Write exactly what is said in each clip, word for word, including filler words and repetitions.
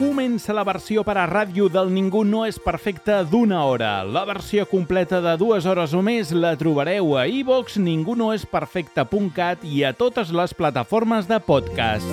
Comença la versió per a ràdio del Ningú no és perfecte d'una hora. La versió completa de dues hores o més la trobareu a iVox, ningú no és perfecte punt cat i a totes les plataformes de podcast.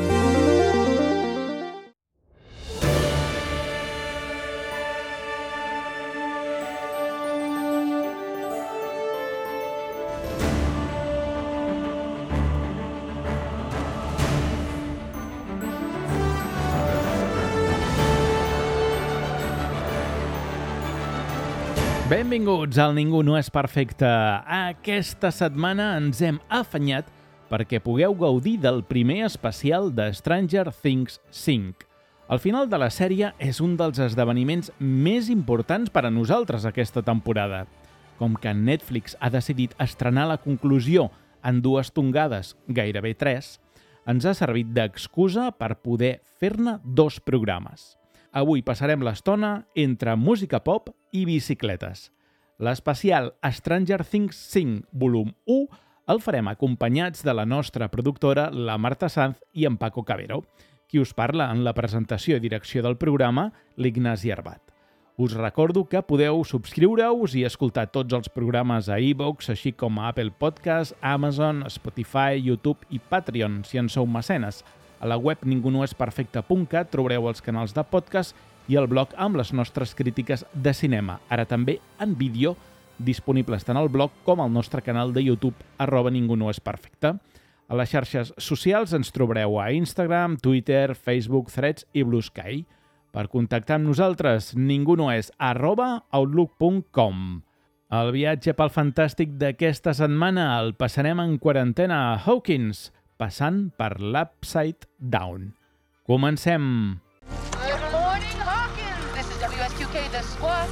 Benvinguts al Ningú no és perfecte. Aquesta setmana ens hem afanyat perquè pugueu gaudir del primer especial de Stranger Things cinc. El final de la sèrie és un dels esdeveniments més importants per a nosaltres aquesta temporada. Com que Netflix ha decidit estrenar la conclusió en dues tongades, gairebé tres, ens ha servit d'excusa per poder fer-ne dos programes. Avui passarem l'estona entre música pop i bicicletes. L'especial Stranger Things cinc, volum u, el farem acompanyats de la nostra productora, la Marta Sanz i en Paco Cabero, qui us parla en la presentació i direcció del programa, l'Ignasi Arbat. Us recordo que podeu subscriure-us i escoltar tots els programes a iVox, així com a Apple Podcast, Amazon, Spotify, YouTube i Patreon, si en sou mecenes. A la web ningú no és perfecte punt cat trobareu els canals de podcast i el blog amb les nostres crítiques de cinema, ara també en vídeo, disponibles tant al blog com al nostre canal de YouTube, arroba ningú no és perfecte. A les xarxes socials ens trobareu a Instagram, Twitter, Facebook, Threads i Blue Sky. Per contactar amb nosaltres, ningú no és arroba outlook punt com. El viatge pel fantàstic d'aquesta setmana el passarem en quarantena a Hawkins, passant per l'Upside Down. Comencem! Good morning, Hawkins! This is W S Q K, the squad.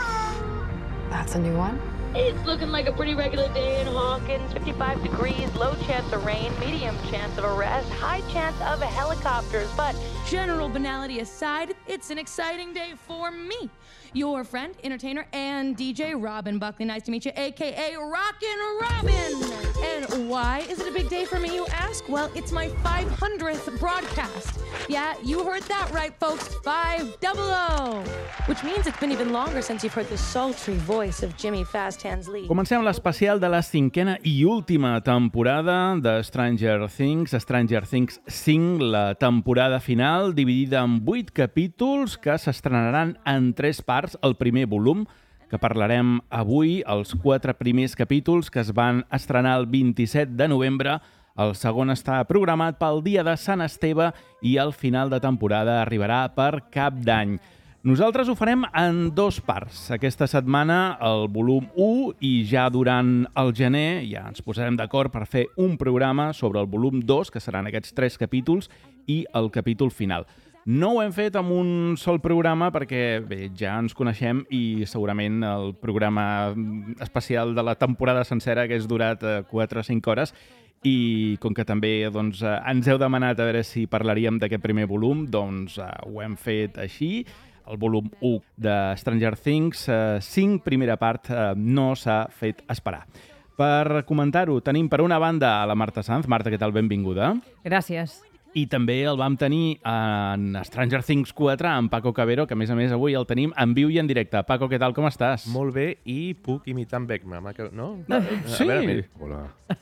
That's a new one. It's looking like a pretty regular day in Hawkins. fifty-five degrees, low chance of rain, medium chance of arrest, high chance of helicopters, but general banality aside, it's an exciting day for me. Your friend, entertainer, and D J Robin Buckley. Nice to meet you, a k a. Rockin' Robin. And why is it a big day for me, you ask? Well, it's my five hundredth broadcast. Yeah, you heard that right, folks. Five double O. Which means it's been even longer since you've heard the sultry voice of Jimmy Fast Hands Lee. Comencem l'especial de la cinquena i última temporada de Stranger Things, Stranger Things cinc, la temporada final, dividida en vuit capítols que s'estrenaran en tres parts. El primer volum, que parlarem avui, els quatre primers capítols que es van estrenar el vint-i-set de novembre. El segon està programat pel dia de Sant Esteve i el final de temporada arribarà per Cap d'Any. Nosaltres ho farem en dos parts. Aquesta setmana el volum u i ja durant el gener ja ens posarem d'acord per fer un programa sobre el volum dos, que seran aquests tres capítols, i el capítol final. No ho hem fet amb un sol programa perquè bé, ja ens coneixem i segurament el programa especial de la temporada sencera hagués durat quatre o cinc hores i com que també doncs, ens heu demanat a veure si parlaríem d'aquest primer volum, doncs ho hem fet així. El volum u de Stranger Things cinc, primera part, no s'ha fet esperar. Per comentar-ho tenim per una banda a la Marta Sanz. Marta, què tal? Benvinguda. Gràcies. I també el vam tenir en Stranger Things quatre, en Paco Cabero, que a més a més avui el tenim en viu i en directe. Paco, què tal, com estàs? Molt bé, i puc imitar en Beckman, no? no sí. A veure, hola.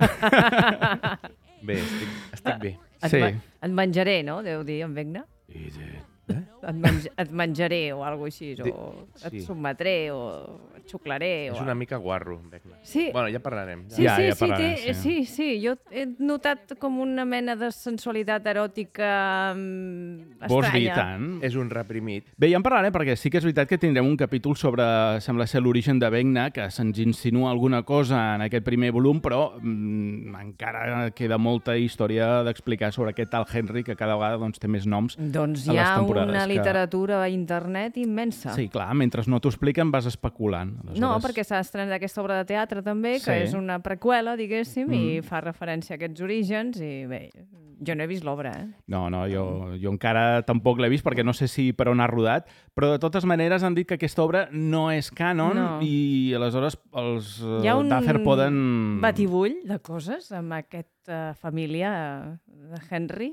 Bé, estic, estic bé. Et, sí. ma et menjaré, no? Deu dir, en Beckman. I de... Eh? Et, menj et menjaré o alguna cosa així, de... o sí. et sotmetré, o et xuclaré. És o... una mica guarro, Beckman. Sí. Bueno, ja parlarem. Ja. Sí, Ja, sí, ja parlarem, sí, té, sí. sí, sí. Jo he notat com una mena de sensualitat eròtica um, Vols dir estranya. tant? És un reprimit. Bé, ja en parlarem, perquè sí que és veritat que tindrem un capítol sobre, sembla ser, l'origen de Vecna, que se'ns insinua alguna cosa en aquest primer volum, però mm, encara queda molta història d'explicar sobre aquest tal Henry, que cada vegada doncs, té més noms Doncs a hi les ha temporades. una que... literatura a internet immensa. Sí, clar, mentre no t'ho expliquen vas especulant. Aleshores... No, perquè s'ha estrenat aquesta obra de teatre també, que Sí. és una preqüela, diguéssim, Mm. i fa referència a aquests orígens, i bé, jo no he vist l'obra, eh? No, no, jo, jo encara tampoc l'he vist perquè no sé si per on ha rodat, però de totes maneres han dit que aquesta obra no és canon No. i aleshores els Hi ha un Duffer poden... batibull de coses amb aquesta família de Henry.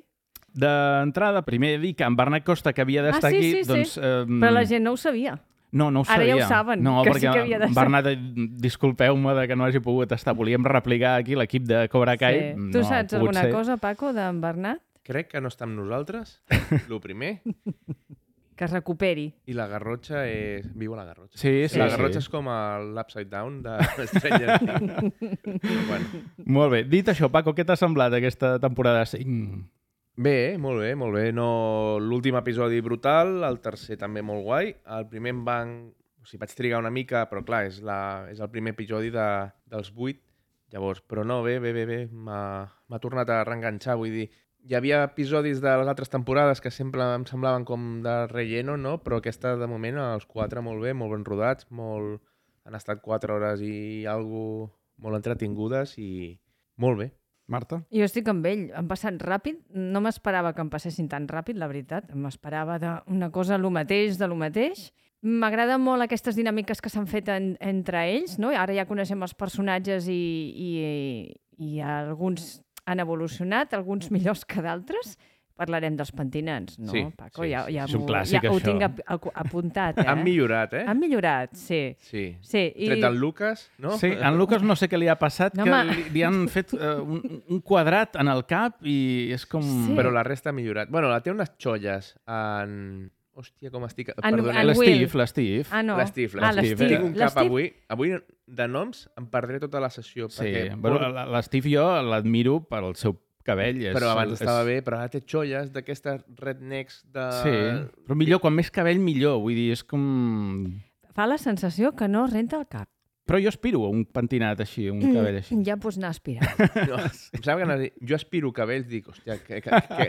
D'entrada, primer dir que en Bernat Costa, que havia d'estar Ah, sí, aquí, sí, sí. doncs... Eh, Però la gent no ho sabia. No, no ho Ara sabia. ja ho saben, no, que perquè, sí que havia d'estar. Bernat, disculpeu-me de que no hagi pogut estar. Volíem replicar aquí l'equip de Cobra Kai. Sí. No Tu ha saps pogut alguna ser. cosa, Paco, d'en Bernat? Crec que no està amb nosaltres, lo primer, Que es recuperi. i la Garrotxa és... Viu a la Garrotxa. Sí, sí, la sí. Garrotxa és com l'Upside Down de Stranger Things. Però bueno. Molt bé. Dit això, Paco, què t'ha semblat aquesta temporada cinc? Bé, molt bé, molt bé. No... L'últim episodi brutal, el tercer també molt guai. El primer em van... O sigui, vaig trigar una mica, però clar, és, la... és el primer episodi de... dels vuit. Llavors, però no, bé, bé, bé, bé. M'ha tornat a reenganxar, vull dir... Hi havia episodis de les altres temporades que sempre em semblaven com de relleno, no? Però aquesta, de moment, els quatre molt bé, molt ben rodats, molt... han estat quatre hores i algo molt entretingudes i molt bé. Marta? Jo estic amb ell, han passat ràpid, no m'esperava que em passessin tan ràpid, la veritat, m'esperava d'una cosa lo mateix, de lo mateix. M'agrada molt aquestes dinàmiques que s'han fet en, entre ells, no? Ara ja coneixem els personatges i, i, i alguns han evolucionat, alguns millors que d'altres. Parlarem dels pentinats, no, Sí, Paco? sí, ja, sí. ja És un m'ho- clàssic, ja ho això. tinc ap ap apuntat, eh? Han millorat, eh? Han millorat, sí. Sí. sí i... Tret del Lucas, no? Sí, en Lucas no sé què li ha passat, No, que home. li, li han fet uh, un, un quadrat en el cap i és com... Sí. Però la resta ha millorat. Bueno, la té unes xolles en... Hòstia, com estic... En- Perdoneu. en Will. L'Steve, l'Steve. Ah, no. L'Steve, Ah, l'Steve. l'Steve. Tinc un cap L'Steve- avui. Avui, de noms, em perdré tota la sessió. Sí, perquè bueno, vol- la- l'Steve jo l'admiro per al seu cabell. És, Però abans és... estava bé, però ara té xolles d'aquestes rednecks de... Sí, però millor, quan més cabell millor. Vull dir, és com... Fa la sensació que no renta el cap. Però jo aspiro a un pentinat així, un cabell així. Ja pots anar aspirant. No, em sembla que anaves a dir, jo aspiro cabells, dic, hòstia, que... que, que...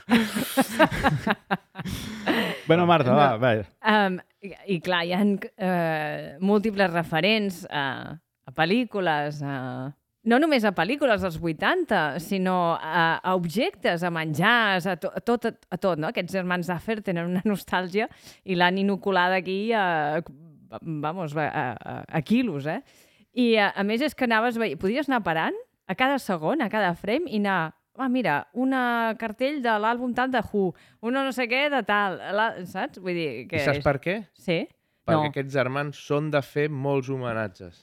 Bueno, Marta, va, va. Um, i, I clar, hi ha uh, múltiples referents a, a pel·lícules, a... no només a pel·lícules dels vuitanta, sinó a, a objectes, a menjars, a, to, a, tot, a, a tot, no? Aquests germans Duffer tenen una nostàlgia i l'han inoculada aquí a, vamos, a, a, a quilos, eh? I a, a més és que anaves veient, podies anar parant a cada segon, a cada frame, i anar, ah, mira, una cartell de l'àlbum tal de Who, una no sé què de tal, la, saps? Vull dir que... I saps per què? Sí? Perquè No. aquests germans són de fer molts homenatges.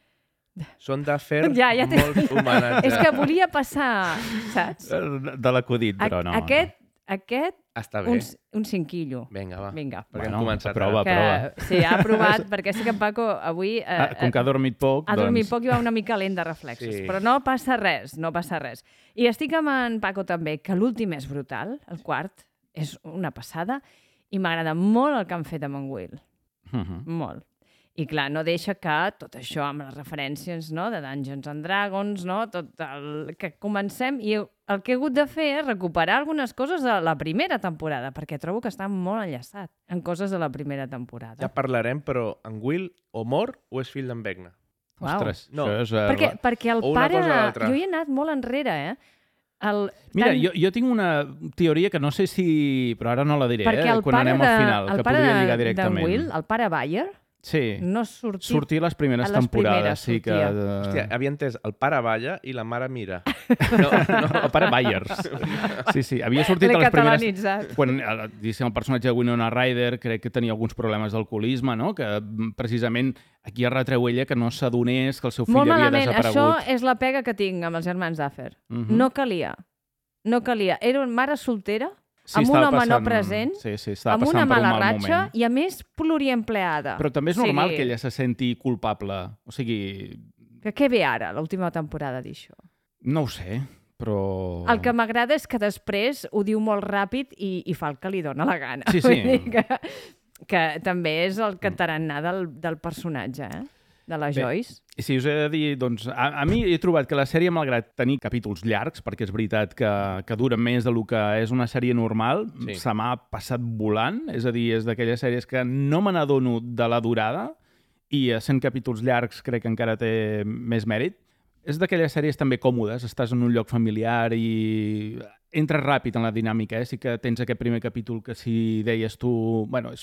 Són de fer Ja, ja t'he- molts homenatges. És que volia passar, saps? De l'acudit, però no. Aquest, aquest Està bé. un, un cinquillo. Vinga, va. Vinga. Perquè Bueno, hem començat prova, ara. Que, prova. sí, ha provat, perquè sí que en Paco avui... Eh, Ah, com que ha dormit poc, ha dormit doncs... poc i va una mica lent de reflexos, Sí. però no passa res, no passa res. I estic amb en Paco també, que l'últim és brutal, el quart és una passada, i m'agrada molt el que han fet amb en Will. Mhm. Molt. I clar, no deixa que tot això amb les referències, no?, de Dungeons and Dragons, no?, tot el que comencem, i el que he hagut de fer és recuperar algunes coses de la primera temporada, perquè trobo que està molt enllaçat en coses de la primera temporada. Ja parlarem, però en Will o mor o és fill d'en Vecna? Uau. Ostres, No. això és... eh, Perquè, perquè el O una pare... cosa o l'altra. Jo hi he anat molt enrere, eh? El, Mira, tant- jo, jo tinc una teoria que no sé si... Però ara no la diré, perquè eh? el Quan pare anem de, al final, el que pare podria lligar de- directament. d'en Will, el pare Bayer, Sí, no sortia... sortir les primeres a les temporades. primeres sí que... sortia. eh, Hòstia, havia entès el pare balla i la mare mira. No, no. El pare Byers. Sí, sí, havia sortit L'he a les primeres... catalanitzat. Quan, eh, diguéssim, el personatge de Winona Ryder crec que tenia alguns problemes d'alcoholisme, no? Que mm, precisament aquí es retreu ella que no s'adonés que el seu fill Molt havia malament. Això desaparegut. és la pega que tinc amb els germans Duffer. Mhm. No calia. No calia. Era una mare soltera, Sí, amb un estava home no passant- present, sí, sí, estava amb passant una per un mala mal ratxa moment. i, a més, pluriempleada. Però també és O sigui, normal que ella se senti culpable. O sigui, Que què ve ara, l'última temporada, d'això? no ho sé, però... El que m'agrada és que després ho diu molt ràpid i, i fa el que li dóna la gana. Sí, sí. Vull dir que, que també és el tarannà del, del personatge, eh? De la Bé, Joyce. I si us he de dir, doncs, a, a mi he trobat que la sèrie, malgrat tenir capítols llargs, perquè és veritat que, que dura més del que és una sèrie normal, Sí. se m'ha passat volant, és a dir, és d'aquelles sèries que no me n'adono de la durada, i sent capítols llargs crec que encara té més mèrit. És d'aquelles sèries també còmodes, estàs en un lloc familiar i entres ràpid en la dinàmica, eh? Sí que tens aquest primer capítol que si deies tu... Bueno, és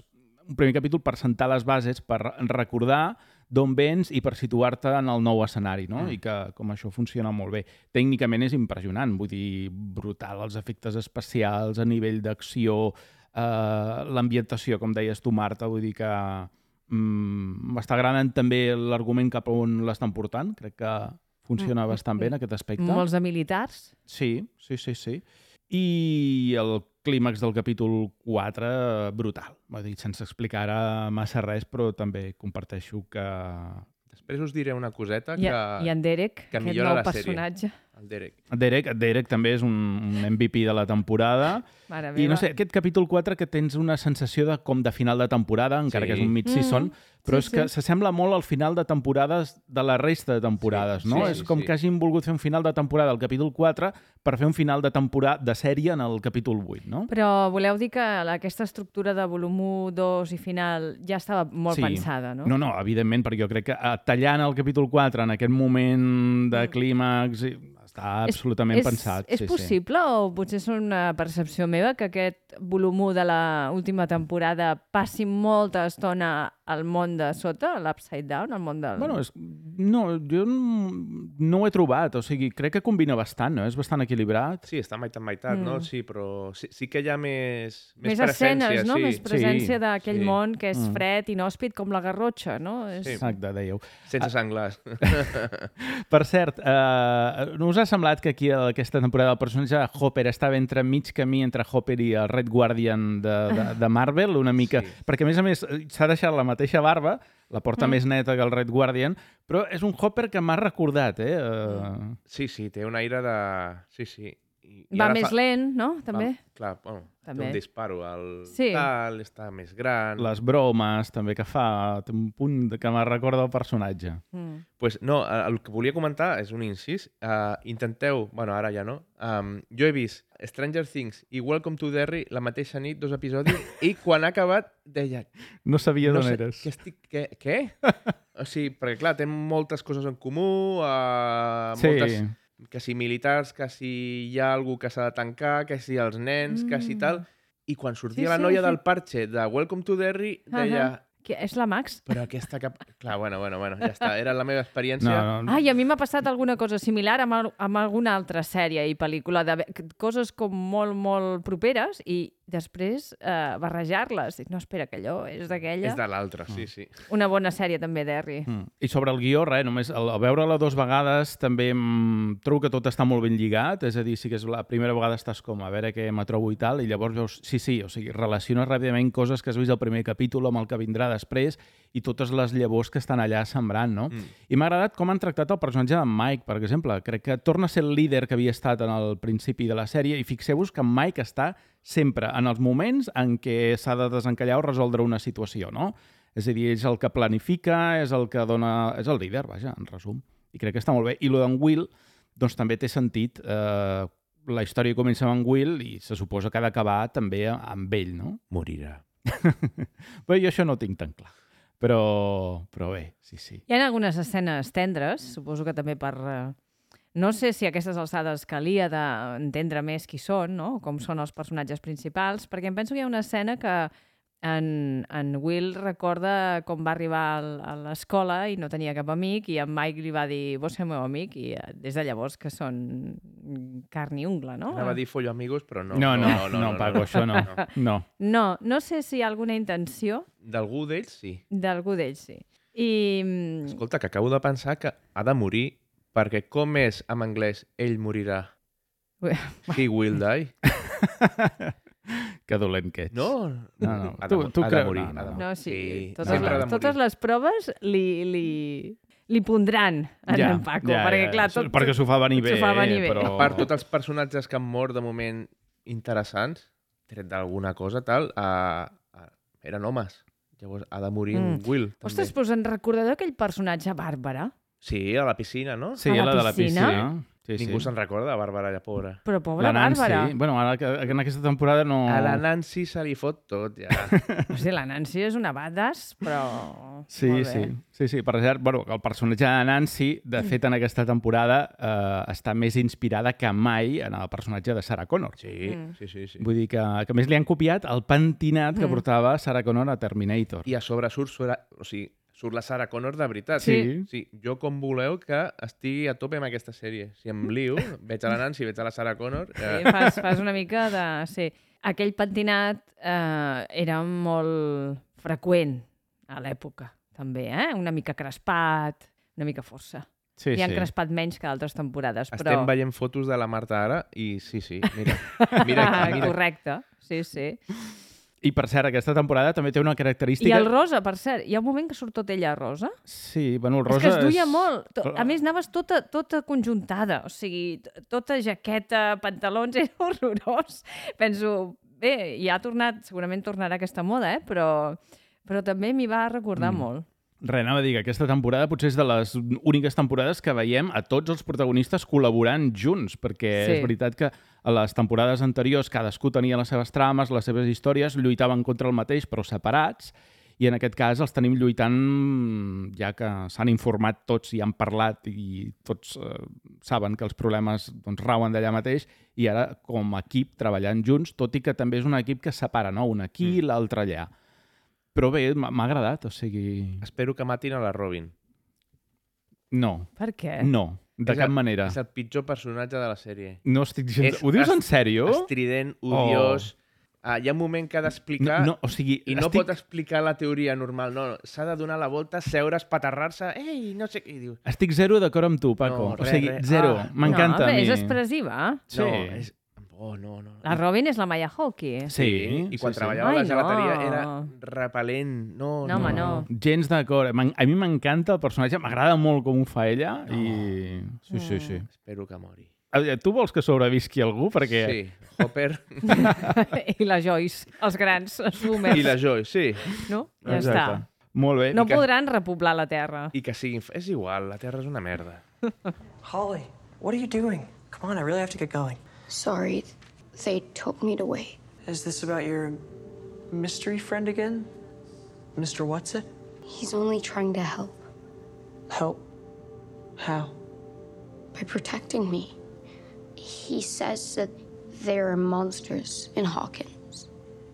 un primer capítol per sentar les bases, per recordar d'on vens i per situar-te en el nou escenari, no? Mm. I que com això funciona molt bé. Tècnicament és impressionant, vull dir, brutal, els efectes especials, a nivell d'acció, eh, l'ambientació, com deies tu, Marta, vull dir que mm, m'està agradant també l'argument cap on l'estan portant, crec que funciona mm. bastant bé en aquest aspecte. Molts de militars. Sí, sí, sí, sí. I el clímax del capítol quatre, brutal. Vull dir, sense explicar ara massa res, però també comparteixo que... Després us diré una coseta I, que... I en Derek, que aquest millora nou la sèrie. personatge. El Derek. Derek, Derek també és un, un M V P de la temporada. Mare I no meva. sé, aquest capítol quatre que tens una sensació de com de final de temporada, encara Sí. que és un mid-season, Mm, però sí, és que sí. s'assembla molt al final de temporades de la resta de temporades, Sí, no? sí, és sí, com sí. que hagin volgut fer un final de temporada al capítol quatre per fer un final de temporada de sèrie en el capítol vuit, no? Però voleu dir que aquesta estructura de volum u, dos i final ja estava molt Sí. pensada, no? No, no, evidentment, perquè jo crec que eh, tallant el capítol quatre en aquest moment de clímax i- està absolutament és, pensat. És sí, possible o potser és una percepció meva que aquest volum u de l'última temporada passi molta estona al món de sota, a l'Upside Down, al món del... Sí. Bueno, és, no, jo no, no ho he trobat, o sigui, crec que combina bastant, no? És bastant equilibrat. Sí, està meitat, meitat, mm. no? Sí, però sí, sí que hi ha més, més, Més presència. escenes, no? Sí. Més presència Sí, d'aquell sí. món que és Mm. fred, inhòspit, com la Garrotxa, no? És... Sí. Exacte, dèieu. Sense senglars. Per cert, eh, no us ha semblat que aquí a aquesta temporada el personatge de Hopper estava entre mig camí entre Hopper i el Red Guardian de, de, de Marvel, una mica... Sí. Perquè, a més a més, s'ha deixat la mateixa barba, la porta mm. més neta que el Red Guardian, però és un Hopper que m'ha recordat, eh? Uh... Sí, sí, té un aire de... Sí, sí. I, i Va ara més fa... lent, no? També. Va, clar, bueno, També. té un disparo al Sí. tal, està més gran... Les bromes, també, que fa, té un punt que me recorda el personatge. Mm. Pues no, eh, el que volia comentar és un incís. Uh, intenteu, bueno, ara ja no, um, jo he vist Stranger Things i Welcome to Derry la mateixa nit, dos episodis, i quan ha acabat deia... No sabia no d'on sé, eres. Què estic... Què? què? O sigui, perquè clar, té moltes coses en comú, uh, Sí. moltes... Que si militars, que si hi ha algú que s'ha de tancar, que si els nens, mm. que si tal... I quan sortia Sí, la sí, noia sí. del parxe de Welcome to Derry, deia... Ahà. Que és la Max? Però aquesta cap... Clar, bueno, bueno, bueno, ja està. Era la meva experiència. No, no, Ai, a mi m'ha passat alguna cosa similar amb, al- amb alguna altra sèrie i pel·lícula, de coses com molt, molt properes i després eh, barrejar-les. Dic, no, espera, que allò és d'aquella. És de l'altra, sí, sí. Una bona sèrie també, Derry. Mm. I sobre el guió, res, només al, al veure-la dues vegades també mm, trobo que tot està molt ben lligat, és a dir, sí que és la primera vegada estàs com a veure què me trobo i tal, i llavors veus, sí, sí, o sigui, relaciones ràpidament coses que has vist al primer capítol amb el que vindrà després i totes les llavors que estan allà sembrant, no? Mm. I m'ha agradat com han tractat el personatge de Mike, per exemple. Crec que torna a ser el líder que havia estat en el principi de la sèrie i fixeu-vos que Mike està sempre en els moments en què s'ha de desencallar o resoldre una situació, no? És a dir, és el que planifica, és el que dona... És el líder, vaja, en resum. I crec que està molt bé. I lo d'en Will, doncs també té sentit. Eh, la història comença amb en Will i se suposa que ha d'acabar també amb ell, no? Morirà. Bé, jo això no ho tinc tan clar. Però, però bé, sí, sí. Hi ha algunes escenes tendres, suposo que també per... Eh, no sé si a aquestes alçades calia d'entendre més qui són, no? Com són els personatges principals, perquè em penso que hi ha una escena que en, en Will recorda com va arribar al, a l'escola i no tenia cap amic i en Mike li va dir, vos ser meu amic, i eh, des de llavors que són carn i ungla, no? Anava a dir follo amigos, però no. No, no, no, no, no Paco, això no. No. No, no sé si hi ha alguna intenció D'algú d'ells, sí. d'algú d'ells, sí. I... mm, Escolta, que acabo de pensar que ha de morir perquè com és en anglès ell morirà? He will die. Que dolent que ets. No, No, no. Ha de, Tu- tu ha de creus- morir. no, no. ha de morir. No, sí, Sí, totes, sempre ha les, de morir. totes les proves li, li, li pondran en en Paco, perquè clar, tot... perquè s'ho fa venir bé. s'ho fa venir bé. Però... A part, tots els personatges que han mort de moment interessants, tret d'alguna cosa, tal, uh, uh, eren homes. Llavors ha de morir mm. un Will, també. Ostres, però us en recordeu aquell personatge Bàrbara? Sí, a la piscina, no? Sí, A la la de la piscina? piscina. Sí, Ningú sí. se'n recorda de Bàrbara, ja pobra. Però pobra La Nancy, Bàrbara. bueno, ara que- en aquesta temporada no... A la Nancy se li fot tot, ja. O sigui, la Nancy és una badass, però... Sí, molt bé. sí, sí, sí. Per cert, bueno, el personatge de Nancy, de fet, en aquesta temporada eh, està més inspirada que mai en el personatge de Sarah Connor. Sí, sí, sí. sí. Vull dir que, que a més li han copiat el pentinat que portava Sarah Connor a Terminator. I a sobre surt, surt, o sigui, surt la Sarah Connor de veritat. Sí. sí. Jo com voleu que estigui a tope amb aquesta sèrie. Si em lio, veig a la Nancy, veig a la Sarah Connor... Sí, Eh, fas, fas una mica de... Sí. Aquell pentinat eh, era molt freqüent a l'època, també, eh? Una mica crespat, una mica força. Sí, Li han sí. crespat menys que altres temporades, Estem però... veient fotos de la Marta ara i sí, sí, mira. Mira aquí, mira. Correcte, sí, sí. I, per cert, aquesta temporada també té una característica... I el rosa, per cert, hi ha un moment que surt tot ella rosa. Sí, bueno, el És rosa que es duia molt. To- A Ah. més, anaves tota, tota conjuntada, o sigui, t- tota jaqueta, pantalons, era horrorós. Penso, bé, ja ha tornat, segurament tornarà aquesta moda, eh? però, però també m'hi va recordar mm. molt. Res, anava a dir que aquesta temporada potser és de les úniques temporades que veiem a tots els protagonistes col·laborant junts, perquè Sí. és veritat que a les temporades anteriors cadascú tenia les seves trames, les seves històries, lluitaven contra el mateix però separats, i en aquest cas els tenim lluitant ja que s'han informat tots i han parlat i tots eh, saben que els problemes doncs, rauen d'allà mateix, i ara com a equip treballant junts, tot i que també és un equip que separa, no? Un aquí i l'altre allà. Però bé, m'ha m'ha agradat, o sigui... Espero que matin a la Robin. No, Per què? no, de És cap el- manera. És el pitjor personatge de la sèrie. No estic gens... És Ho dius est- en sèrio? Estrident, odiós... Ah, hi ha un moment que ha No, d'explicar... no, o sigui, I no estic... pot explicar la teoria normal, no. S'ha de donar la volta, seure, espaterrar-se... Ei, no sé què... I diu... Estic zero d'acord amb tu, Paco. No, o res, sigui, res. zero. Ah. M'encanta no, a bé, mi. és expressiva. Sí. No, és... Oh, no, no. La Robin és la Maya Hawke. Sí, I quan sí, sí. treballava a Ai, la gelateria no. era repel·lent. No, No, home, no. Gens d'acord. M'en- A mi m'encanta el personatge, m'agrada molt com ho fa ella. I... Sí, sí, sí. Espero que mori. Eh, Tu vols que sobrevisqui algú? Perquè... Sí, Hopper I la Joyce, els grans, els boomers. i la Joy, sí. No? Ja Exacte. està. Molt bé. No que- podran repoblar la Terra. I que siguin... És igual, la Terra és una merda. Holly, what are you doing? Come on, I really have to get going. Sorry, they told me to wait. Is this about your mystery friend again? Mister What's it? He's only trying to help Help? How? by protecting me. He says that there are monsters in Hawkins,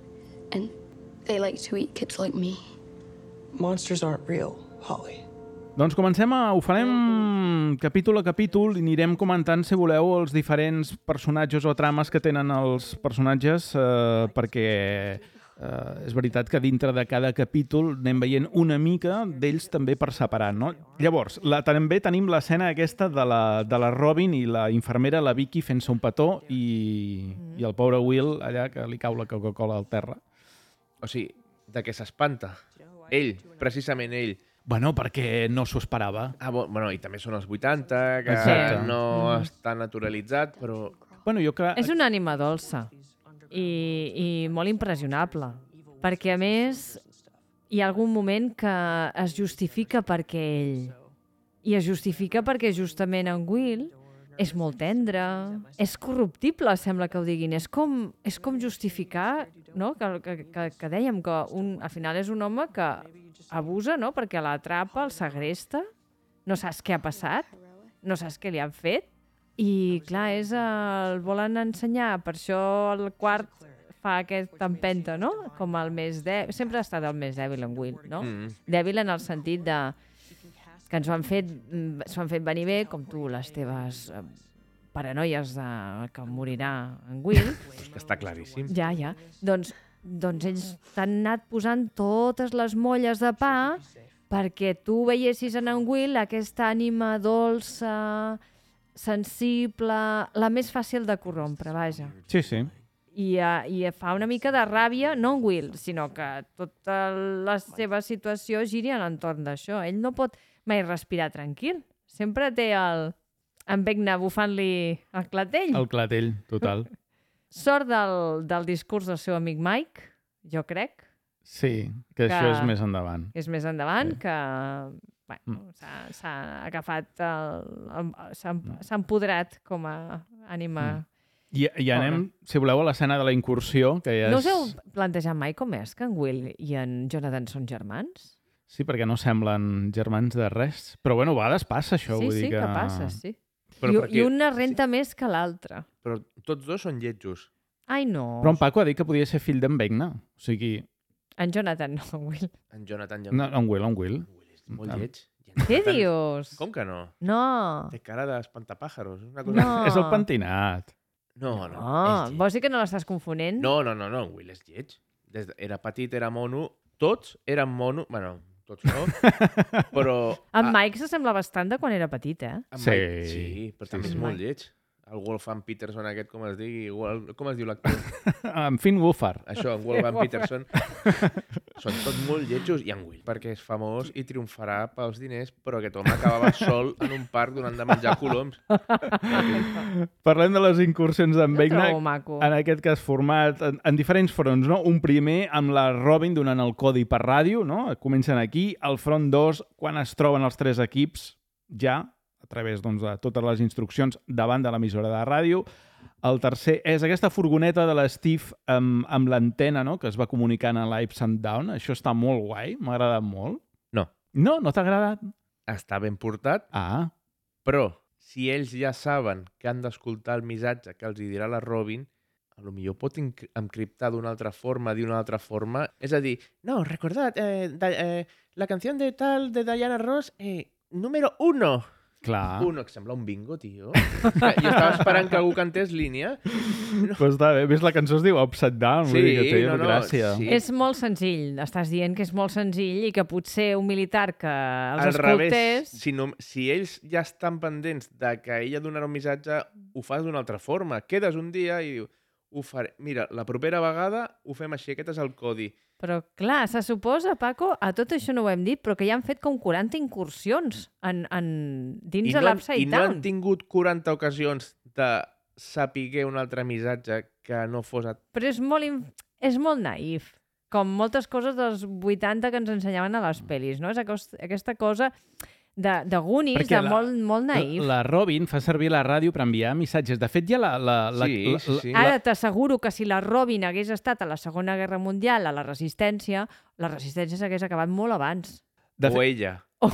and they like to eat kids like me. Monsters aren't real, Holly. Doncs comencem a... Ho farem capítol a capítol i anirem comentant, si voleu, els diferents personatges o trames que tenen els personatges, eh, perquè eh, és veritat que dintre de cada capítol anem veient una mica d'ells també per separat, no? Llavors, la, també tenim l'escena aquesta de la, de la Robin i la infermera, la Vicky, fent-se un petó i, i el pobre Will allà que li cau la Coca-Cola al terra. O sigui, de què s'espanta. Ell, precisament ell. Bueno, perquè no s'ho esperava. Ah, bo, bueno, i també són els vuitanta, que Exacte. no està naturalitzat, però... Bueno, jo crec... És una ànima dolça i, i molt impressionable, perquè a més hi ha algun moment que es justifica perquè ell, i es justifica perquè justament en Will és molt tendre, és corruptible, sembla que ho diguin, és com, és com justificar, no? que, que, que, que dèiem que un, al final és un home que abusa, no? Perquè l'atrapa, el segresta, no saps què ha passat, no saps què li han fet, i clar, és el volen ensenyar, per això el quart fa aquesta empenta, no? Com el més dèbil, sempre ha estat el més dèbil en Will, no? Mm. Dèbil en el sentit de que ens ho han fet, mm, s'ho han fet venir bé, com tu, les teves eh, paranoies de que morirà en Will. És que està claríssim. Ja, ja. Doncs, doncs ells t'han anat posant totes les molles de pa perquè tu veiessis en en Will aquesta ànima dolça, sensible, la més fàcil de corrompre, vaja. Sí, sí. I, uh, i fa una mica de ràbia, no en Will, sinó que tota la seva situació giri a l'entorn d'això. Ell no pot mai respirar tranquil. Sempre té el... en Vecna bufant-li el clatell. El clatell, total. Sort del, del discurs del seu amic Mike, jo crec, Sí, que, Que- això és més endavant. que és més endavant, Sí. que bueno, s'ha, s'ha agafat, el, el, s'ha, s'ha empoderat com a ànima... Mm. I, i anem, si voleu, a l'escena de la incursió, que ja és... No us heu plantejat mai com és que en Will i en Jonathan són germans? Sí, perquè no semblen germans de res. Però, bueno, a vegades passa això. Sí, vull sí, dir que... que passa, sí. Però I, perquè- I una renta més que l'altra. Però tots dos són lletjos. Ai, no. Però en Paco ha dit que podia ser fill d'en Vecna. O sigui... En Jonathan, no, en Will. En Jonathan ja... No, en Will, en Will. Will és molt lleig. Què dius? Com que no? No. Té cara d'espantapàjaros. Una cosa... No. És el pentinat. No, no. No, és lleig. vols dir que no l'estàs confonent? No, no, no, no. En Will és lleig. Des de... Era petit, era mono. Tots eren mono. Bueno, tots no. Però... En Mike s'assembla bastant de quan era petit, eh? En Sí. Mike, sí, però Sí, també sí. és molt lleig. El Wolfgang Peterson aquest, com es digui, igual, com es diu l'actor? En Finn Wolfhard. Això, en Wolfgang Peterson. Són tots molt lletjos. I en Will, perquè és famós i triomfarà pels diners, però aquest home acabava sol en un parc donant de menjar coloms. Parlem de les incursions d'en Jo Vecna, trobo maco. en aquest cas format en, en diferents fronts, no? Un primer amb la Robin donant el codi per ràdio, no? Comencen aquí. El front dos, quan es troben els tres equips, ja, a través doncs, de totes les instruccions davant de l'emissora de ràdio. El tercer és aquesta furgoneta de l'Steve amb, amb l'antena, no? Que es va comunicant a l'Ipes and Down. Això està molt guai, m'ha agradat molt. No, No, no t'ha agradat? està ben portat, Ah, però si ells ja saben que han d'escoltar el missatge que els hi dirà la Robin, a lo millor pot enc- encriptar d'una altra forma, d'una altra forma. És a dir, no, recordad, eh, da, eh, la canció de tal de Diana Ross, eh, número uno. clar. Uno, que sembla un bingo, tio. Jo estava esperant que algú cantés línia. Pues està bé. A més, la cançó es diu Upside Down. vull dir que Sí, té no, no, gràcia. sí. És molt senzill. Estàs dient que és molt senzill i que potser un militar que els Al revés, escoltés... si, no, si ells ja estan pendents de que ella donarà un missatge, ho fas d'una altra forma. Quedes un dia i diu, ho faré. Mira, la propera vegada ho fem així, aquest és el codi. Però, clar, se suposa, Paco, a tot això no ho hem dit, però que ja han fet com quaranta incursions en, en, dins I de no, han, l'Upside I no Down. han tingut quaranta ocasions de saber un altre missatge que no fos... A... Però és molt, in- és molt naïf, com moltes coses dels vuitanta que ens ensenyaven a les pel·lis, no? És acost- aquesta cosa de, de Goonies, Perquè de la- molt, molt naïf. La Robin fa servir la ràdio per enviar missatges. De fet, ja la... la, la, Sí, la, sí, sí. la Ara t'asseguro que si la Robin hagués estat a la Segona Guerra Mundial, a la Resistència, la Resistència s'hagués acabat molt abans. de, O fet, ella. Oh,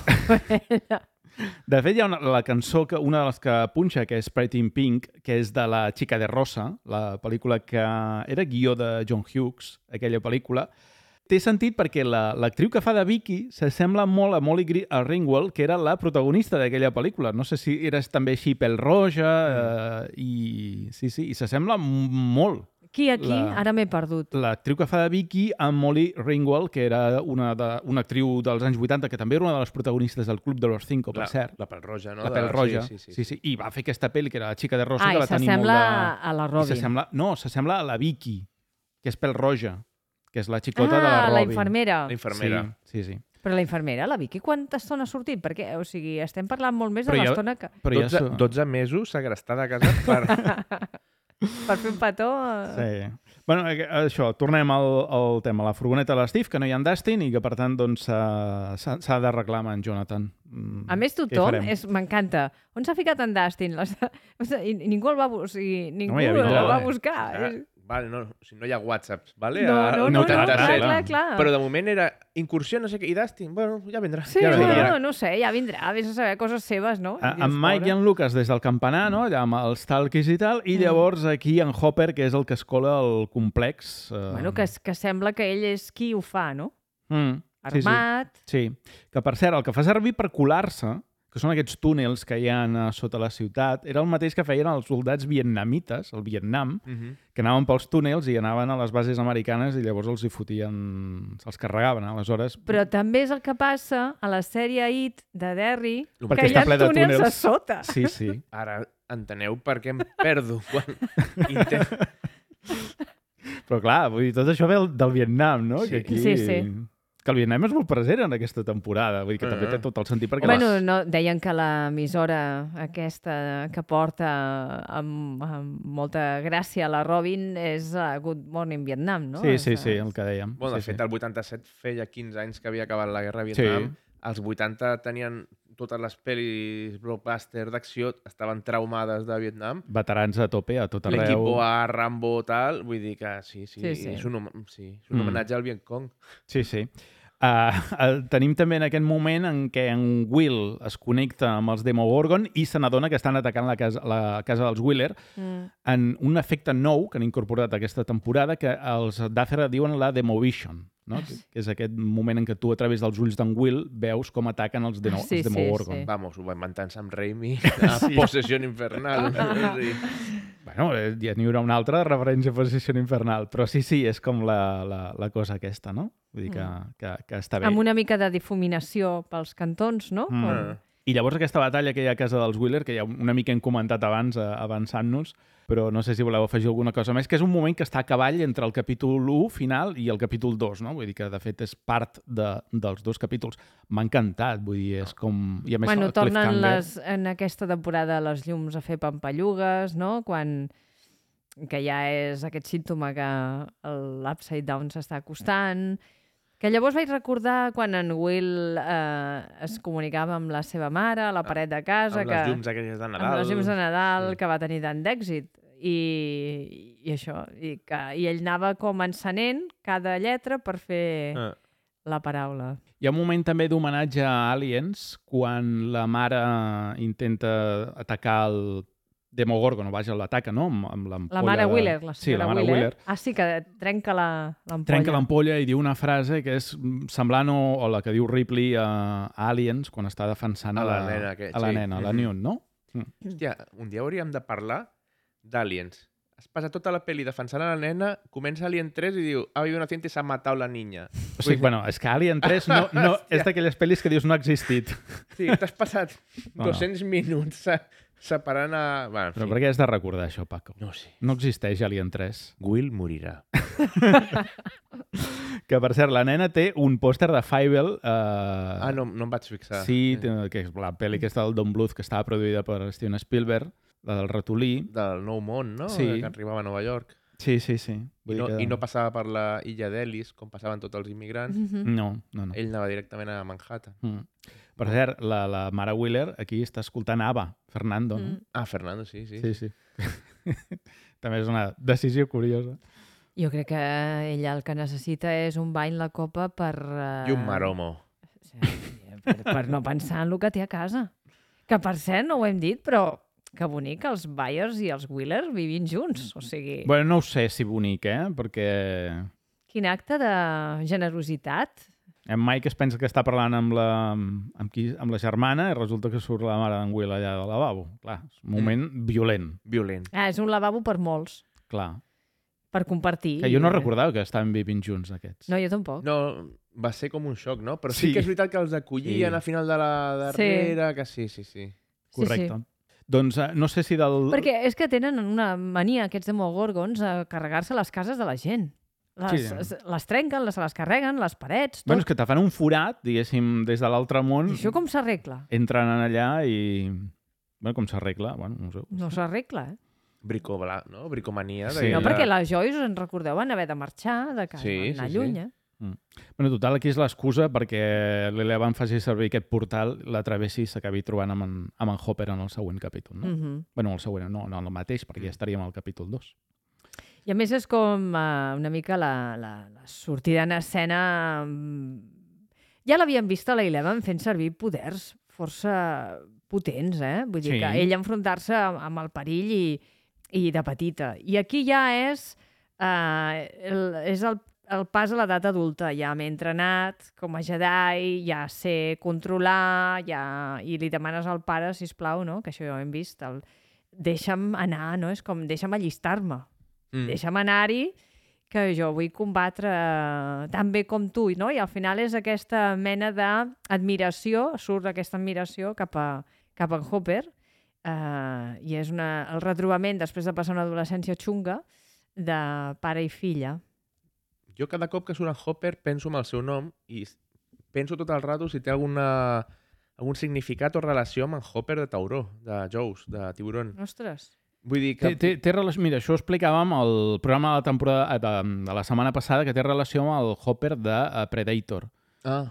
de fet, hi ha una, la cançó, que una de les que punxa, que és Pretty in Pink, que és de la Chica de Rosa, la pel·lícula que era guió de John Hughes, aquella pel·lícula. Té sentit perquè la- l'actriu que fa de Vicky s'assembla molt a Molly Gri- a Ringwald, que era la protagonista d'aquella pel·lícula. No sé si eres també així pèl roja, mm. eh, i sí, sí, i s'assembla m- molt. qui aquí? La- Ara m'he perdut. L'actriu que fa de Vicky amb Molly Ringwald, que era una, de, una actriu dels anys vuitanta, que també era una de les protagonistes del Club de los Cinco, per La, cert. la pèl roja, no? La De- pèl roja. Sí, sí, sí. sí, sí. I va fer aquesta pel·li, que era La Chica de Rosa, Ah, que i va tenir molt s'assembla de... a la I Robin. s'assembla... No, s'assembla a la Vicky, que és pèl roja, que és la xicota Ah, de la la Robin. infermera. La infermera. Sí, sí, sí. Però la infermera, la Vicky, quanta estona ha sortit? Perquè, o sigui, estem parlant molt més de Però ja- l'estona que... Però dotze, ja... dotze mesos segrestada a casa per... Per fer un petó... eh, Sí. Bueno, eh, això, tornem al, al tema. La furgoneta de l'Steve, que no hi ha en Dustin i que, per tant, doncs, s'ha s'ha- s'ha de reclamar en Jonathan. Mm, A més, què hi tothom, farem? és m'encanta. On s'ha ficat en Dustin? Les... O sigui, i ningú el va, bu- o sigui, ningú ja el vindrà, va eh? buscar. Ah, vale, no, si no hi ha whatsapps, vale? No, A- no, al no, no, vuitanta-set. clar, vuitanta-set. clar, clar. Però de moment era incursió, no sé què, i Dustin, bueno, ja vindrà. Sí, ja no, vindrà. no, no sé, ja vindrà, vés a saber coses seves, no? A, I dius, en Mike pobre. i en Lucas des del campanar, no? Allà amb els talquis i tal, i llavors aquí en Hopper, que és el que escola el complex. Eh... Bueno, que, que sembla que ell és qui ho fa, no? Mm, sí, sí. Armat. Sí, que per cert, el que fa servir per colar-se, que són aquests túnels que hi ha a sota la ciutat, era el mateix que feien els soldats vietnamites, el Vietnam, Mhm. que anaven pels túnels i anaven a les bases americanes i llavors els hi fotien, se'ls carregaven, aleshores... Però també és el que passa a la sèrie It de Derry, Perquè que hi està ha ple de túnels, túnels. a sota. Sí, sí. Ara enteneu per què em perdo quan intent... Però clar, vull dir, tot això ve del, del Vietnam, no? Sí. Que aquí... Sí, sí. Que el Vietnam és molt present en aquesta temporada, vull dir que Ah. també té tot el sentit perquè... Bueno, les- no, deien que l'emissora aquesta que porta amb, amb molta gràcia la Robin és uh, Good Morning Vietnam, no? Sí, És, sí, uh, sí, el que dèiem. Bueno, de sí, fet, sí. el vuitanta-set feia quinze anys que havia acabat la guerra a Vietnam. als vuitanta tenien totes les pel·lis blockbuster d'acció, estaven traumades de Vietnam. Veterans a tope, a tot arreu. L'equipo A, Rambo, tal, vull dir que sí, sí, Sí, sí. És, un, hom- sí és un Mm. homenatge al Vietcong. Sí, sí. Uh, uh, tenim també en aquest moment en què en Will es connecta amb els Demogorgon i se n'adona que estan atacant la casa, la casa dels Wheeler Mm. en un efecte nou que han incorporat aquesta temporada que els Duffer diuen la Demovision, no? que, que és aquest moment en què tu a través dels ulls d'en Will veus com ataquen els, demo, Sí, els sí, Demogorgon. sí. Vamos, ho va inventant Sam Raimi a Sí. Possession Infernal. Sí. Bueno, eh, ja n'hi haurà una altra de referència a Possession Infernal, però sí, sí, és com la, la, la cosa aquesta, no? Vull dir que, que, que està bé. Amb una mica de difuminació pels cantons, no? Mm. Com- I llavors aquesta batalla que hi ha a casa dels Wheeler, que ja una mica hem comentat abans, eh, avançant-nos, però no sé si voleu afegir alguna cosa més, que és un moment que està a cavall entre el capítol u final i el capítol dos, no? Vull dir que, de fet, és part de, dels dos capítols. M'ha encantat, vull dir, és com... I a més, Bueno, el tornen cliffhanger. les, en aquesta temporada les llums a fer pampallugues, no? Quan que ja és aquest símptoma que l'Upside Down s'està acostant. Que llavors vaig recordar quan en Will eh, es comunicava amb la seva mare a la paret de casa. Amb que, les llums aquelles de Nadal. Amb les llums de Nadal, Sí. que va tenir tant d'èxit. I, i això, i, que, i ell anava com encenent cada lletra per fer Ah. la paraula. Hi ha un moment també d'homenatge a Aliens, quan la mare intenta atacar el Demogorgon, o vaja, l'ataca, no? Amb, amb l'ampolla... La mare de- Wheeler, la Sí, senyora la mare Wheeler. Wheeler. Ah, sí, que trenca la- l'ampolla. Trenca l'ampolla i diu una frase que és mm, semblant o, o la que diu Ripley a, a Aliens quan està defensant a, A la la, nena aquest, a la sí. nena, a la Mhm. Newt, no? Mm. Hòstia, un dia hauríem de parlar d'Aliens. Es passa tota la pel·li defensant a la nena, comença Alien tres i diu ha habido un accidente y se ha matado la niña. O sigui, bueno, és que Alien tres no, no, és d'aquelles pel·lis que dius no ha existit. Sí, t'has passat No, no. dos-cents minuts se- separant a... Bueno, en Però fi. per què has de recordar això, Paco? No sé. No existeix Alien tres. Will morirà. Que, per cert, la nena té un pòster de Fievel... Eh... Ah, no, no em vaig fixar. Sí, té- que és la pel·li aquesta del Don Bluth, que estava produïda per Steven Spielberg, la del ratolí. Del Nou Món, no? Sí. Que arribava a Nova York. Sí, sí, sí. I Vull no, dir que... I no passava per la illa d'Ellis, com passaven tots els immigrants. Mhm. No, no, no. Ell anava directament a Manhattan. Mm. Per cert, la, la mare Wheeler aquí està escoltant Ava, Fernando, no? Mm. Ah, Fernando, sí, sí. Sí, sí. També és una decisió curiosa. Jo crec que ella el que necessita és un bany la copa per... Uh... I un maromo. Sí, per, per no pensar en el que té a casa. Que, per cert, no ho hem dit, però que bonic que els Byers i els Wheeler vivin junts. O sigui, Bueno, no ho sé si bonic, eh? Perquè quin acte de generositat. en Mike es pensa que està parlant amb la, amb, qui, amb la germana i resulta que surt la mare d'en Will allà del lavabo. Clar, és un moment mm. violent, Violent. Ah, és un lavabo per molts, clar. per compartir. Que jo no recordava que estaven vivint junts, aquests. No, jo tampoc. No, va ser com un xoc, no? Però sí, Sí. que és veritat que els acollien Sí. al final de la darrere, que sí, sí, sí. Correcte. Sí, sí. Doncs eh, no sé si del... Perquè és que tenen una mania, aquests demogorgons, a carregar-se les cases de la gent. Les, Sí. les trenquen, les, les carreguen, les parets, tot. Bueno, és que te fan un forat, diguéssim, des de l'altre món, I això com s'arregla? entren en allà i... Bueno, com s'arregla? Bueno, no ho sé. No s'arregla, eh? Bricobla, no? Bricomania. Sí. No, d'aquella- perquè la Joyce, en recordeu, van haver de marxar de casa, Sí, van anar sí, sí. lluny, eh? Bueno, total, aquí és l'excusa perquè l'Eleven faci servir aquest portal, la travessi i s'acabi trobant amb en, amb en Hopper en el següent capítol, no? Mm -hmm. Bueno, el següent, no, no el mateix, perquè ja estaríem al capítol dos. I a més és com uh, una mica la, la, la sortida en escena... mm, Ja l'havíem vist a la Eleven fent servir poders força potents, eh? Vull dir Sí. que ell enfrontar-se amb, amb el perill i, i de petita. I aquí ja és, uh, el, és el, el pas a l'edat adulta. Ja m'he entrenat com a Jedi, ja sé controlar, ja... i li demanes al pare, sisplau, no? Que això ja ho hem vist, el... deixa'm anar, no? És com, deixa'm allistar-me. Mm. Deixa'm anar-hi, que jo vull combatre eh, tan bé com tu, no? I al final és aquesta mena d'admiració, surt aquesta admiració cap a, cap a en Hopper, eh, i és una, el retrobament, després de passar una adolescència xunga, de pare i filla. Jo cada cop que surt en Hopper penso en el seu nom i s- penso tot el rato si té alguna, algun significat o relació amb en Hopper de Tauró, de Jaws, de Tiburón. Ostres. Vull dir Té, que... té, té relació... Mira, això ho explicàvem al programa de la temporada de, de la setmana passada, que té relació amb el Hopper de uh, Predator. Ah,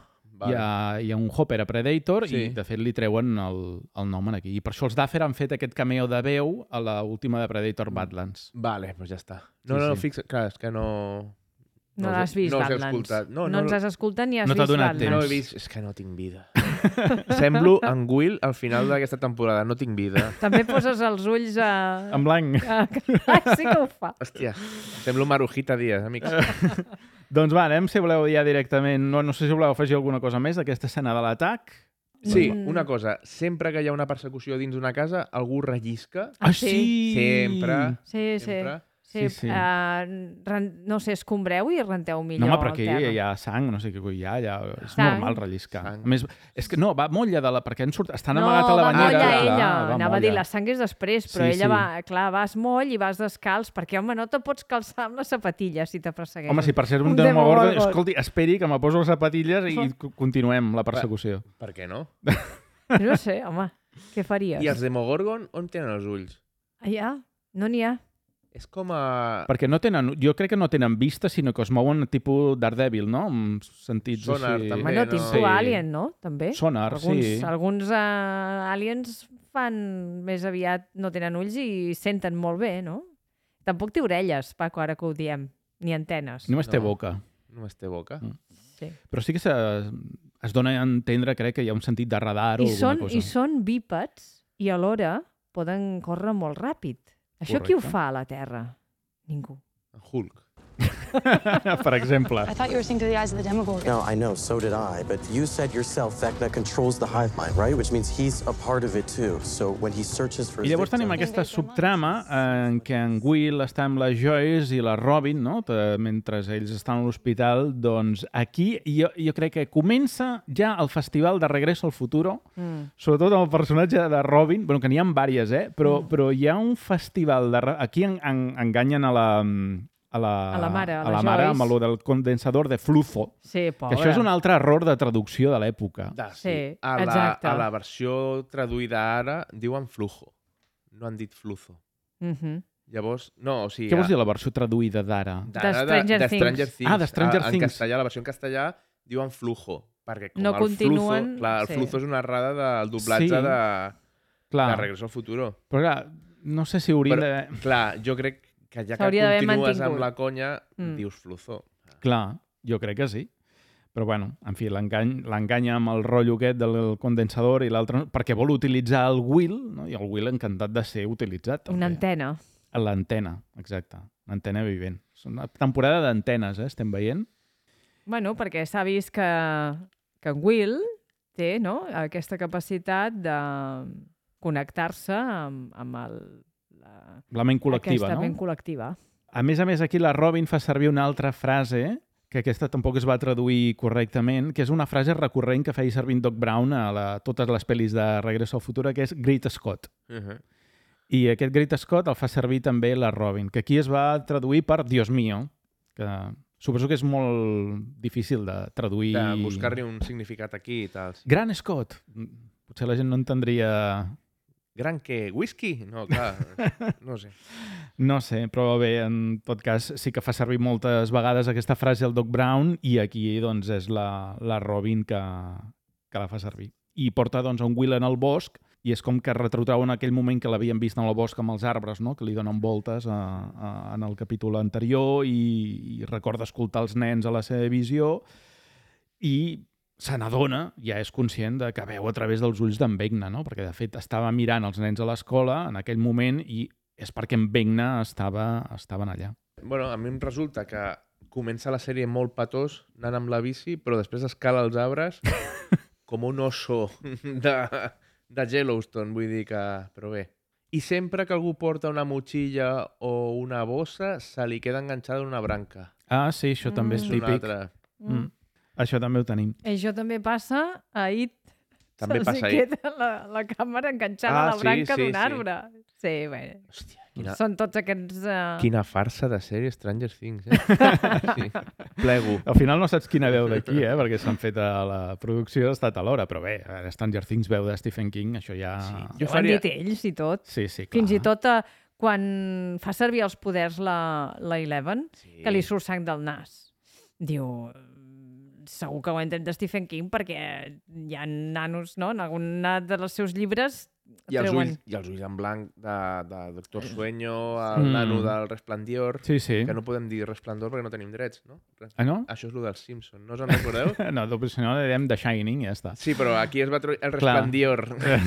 Hi ha, hi ha un Hopper a Predator Sí. i, de fet, li treuen el, el nom en aquí. I per això els Duffer han fet aquest cameo de veu a l'última de Predator Badlands. Vale, doncs ja està. No, Sí, no, sí. fixa... Clar, és que no... No, No us- l'has vist, no us he Badlands. escoltat. No, No, no, ens no. has escoltat ni has No t'ha vist donat Badlands. No he vist... És que no tinc vida. Semblo en Will al final d'aquesta temporada. No tinc vida. També poses els ulls a... En blanc. a... Ah, sí que ho fa. Hòstia, semblo Marujita Díaz, amics. Doncs va, anem, si voleu, ja directament... No, no sé si voleu afegir alguna cosa més d'aquesta escena de l'atac. Sí, Mm. una cosa. Sempre que hi ha una persecució dins d'una casa, algú rellisca. Ah, sí? Sempre. Sí, sí. Sempre. Sí, Sí, sí. Uh, ren... no sé, escombreu i renteu millor No, home, però al aquí terra. hi ha sang, no sé què hi ha, ja, és Sang. normal relliscar. Sang. A més, és que no, va molla de la... perquè han surt, estan No, amagat a la va banyera. molla clar, ella. va Anava a molla. dir, la sang és després, però Sí, ella sí. va... Clar, vas moll i vas descalç, perquè, home, no te pots calçar amb les sapatilles si te persegueixen. Home, si per ser un, Un Demogorgon, Demogorgon. escolti, esperi que me poso les zapatilles i co- continuem la persecució. Per què no? No sé, home, què faries? I els Demogorgon, on tenen els ulls? Allà? No n'hi ha. És com a... Perquè no tenen, jo crec que no tenen vista, sinó que es mouen tipus Daredevil, no? Amb sentits Sonar, així... també. Bueno, no? tipus Sí. Alien, no? També. Sonar, alguns, sí. Alguns uh, aliens fan més aviat, no tenen ulls i senten molt bé, no? Tampoc té orelles, Paco, ara que ho diem. Ni antenes. Només té No. boca. Només té boca. Mm. Sí. Però sí que se, es dona a entendre, crec, que hi ha un sentit de radar o I alguna són, cosa. I són bípeds i alhora poden córrer molt ràpid. Això qui ho Correcte. fa a la Terra? Ningú. En Hulk. Per exemple. I thought you were seeing through the eyes of the Demogorgon. No, I know, so did I. But you said yourself Vecna controls the hive mind, right? Which means he's a part of it too. So when he searches for I his llavors tenim victim- aquesta subtrama en què en Will està amb la Joyce i la Robin, no? Te- mentre ells estan a l'hospital, doncs aquí jo, jo crec que comença ja el festival de Regreso al Futuro, Mm. sobretot amb el personatge de Robin, bueno, que n'hi ha diverses, eh? Però, Mm. però hi ha un festival de... re- Aquí en, en, enganyen a la, a la, A la mare, a a la la mare Joyce. amb allò del condensador de flujo, Sí, que pobra. això és un altre error de traducció de l'època. Da, Sí, a la, exacte. A la versió traduïda ara diuen flujo. No han dit fluzo. Mhm. Llavors, no, o sigui... Què vols dir la versió traduïda d'ara? d'ara De Stranger de, de Things. Stranger Things. Ah, de Stranger Ah, Things. En castellà, la versió en castellà diuen flujo. Perquè com No el continuen, fluzo... Clar, el sí. fluzo és una errada del doblatge Sí. de, Clar, de Regreso al Futuro. però clar, no sé si hauríem Però, de... clar, jo crec que ja que S'hauria d'haver continues mantingut. amb la conya, Mm. dius fluzo. Clar, jo crec que sí. Però, bueno, en fi, l'engany l'enganya amb el rotllo aquest del condensador i l'altre... no, perquè vol utilitzar el Will, no? I el Will encantat de ser utilitzat. Una també. antena. A l'antena, exacte. L'antena vivent. És una temporada d'antenes, eh? Estem veient. Bueno, perquè s'ha vist que, que en Will té, no?, aquesta capacitat de connectar-se amb, amb el, la, La ment col·lectiva, aquesta no? ment col·lectiva. A més a més, aquí la Robin fa servir una altra frase que aquesta tampoc es va traduir correctament, que és una frase recurrent que feia servir en Doc Brown a la, totes les pel·lis de Regreso al Futuro, que és Great Scott. Uh -huh. I aquest Great Scott el fa servir també la Robin, que aquí es va traduir per Dios mío, que suposo que és molt difícil de traduir... De buscar-li un significat aquí i tal. Sí. Gran Scott. Potser la gent no entendria... Gran què? Whisky? No, clar, no sé. No sé, però bé, en tot cas sí que fa servir moltes vegades aquesta frase al Doc Brown i aquí doncs és la, la Robin que, que la fa servir. I porta doncs un Will en el bosc i és com que retrotrau en aquell moment que l'havien vist en el bosc amb els arbres, no? Que li donen voltes a, a, en el capítol anterior i, i recorda escoltar els nens a la seva visió i se n'adona, ja és conscient de que veu a través dels ulls d'en Vecna, no? Perquè de fet estava mirant els nens a l'escola en aquell moment i és perquè en Vecna estava, estaven allà. Bueno, a mi em resulta que comença la sèrie molt patós, anant amb la bici, però després escala els arbres com un oso de, de Yellowstone, vull dir que... Però bé. I sempre que algú porta una motxilla o una bossa, se li queda enganxada en una branca. Ah, sí, això mm. també és És un típic. altre. Mm. Això també ho tenim. Això també passa a It. També Se'ls passa a hi It. queda la, la càmera enganxada Ah, a la sí, branca sí, d'un sí. arbre. Sí, bé. Hòstia, quina, Són tots aquests... Uh... quina farsa de sèrie Stranger Things, eh? Sí. Plego. Al final no saps quina veu d'aquí, eh? Perquè s'han fet a la producció, ha estat alhora, però bé, Stranger Things veu de Stephen King, això ja... Sí. Jo ho han dit ells i tot. Sí, sí, clar. Fins i tot uh, quan fa servir els poders la, la Eleven, Sí. que li surt sang del nas. Diu... segur que ho hem tret de Stephen King perquè hi ha nanos, no? En algun dels seus llibres I els, treuen... ulls, I els ulls en blanc de, de Doctor Sueño, el Mm. nano del Resplandior, Sí, sí. que no podem dir Resplendor perquè no tenim drets, no? Ah, no? Això és el dels Simpson, no us en recordeu? No, però si no, diem The Shining i ja està. Sí, però aquí es va trobar el Clar. Resplandior.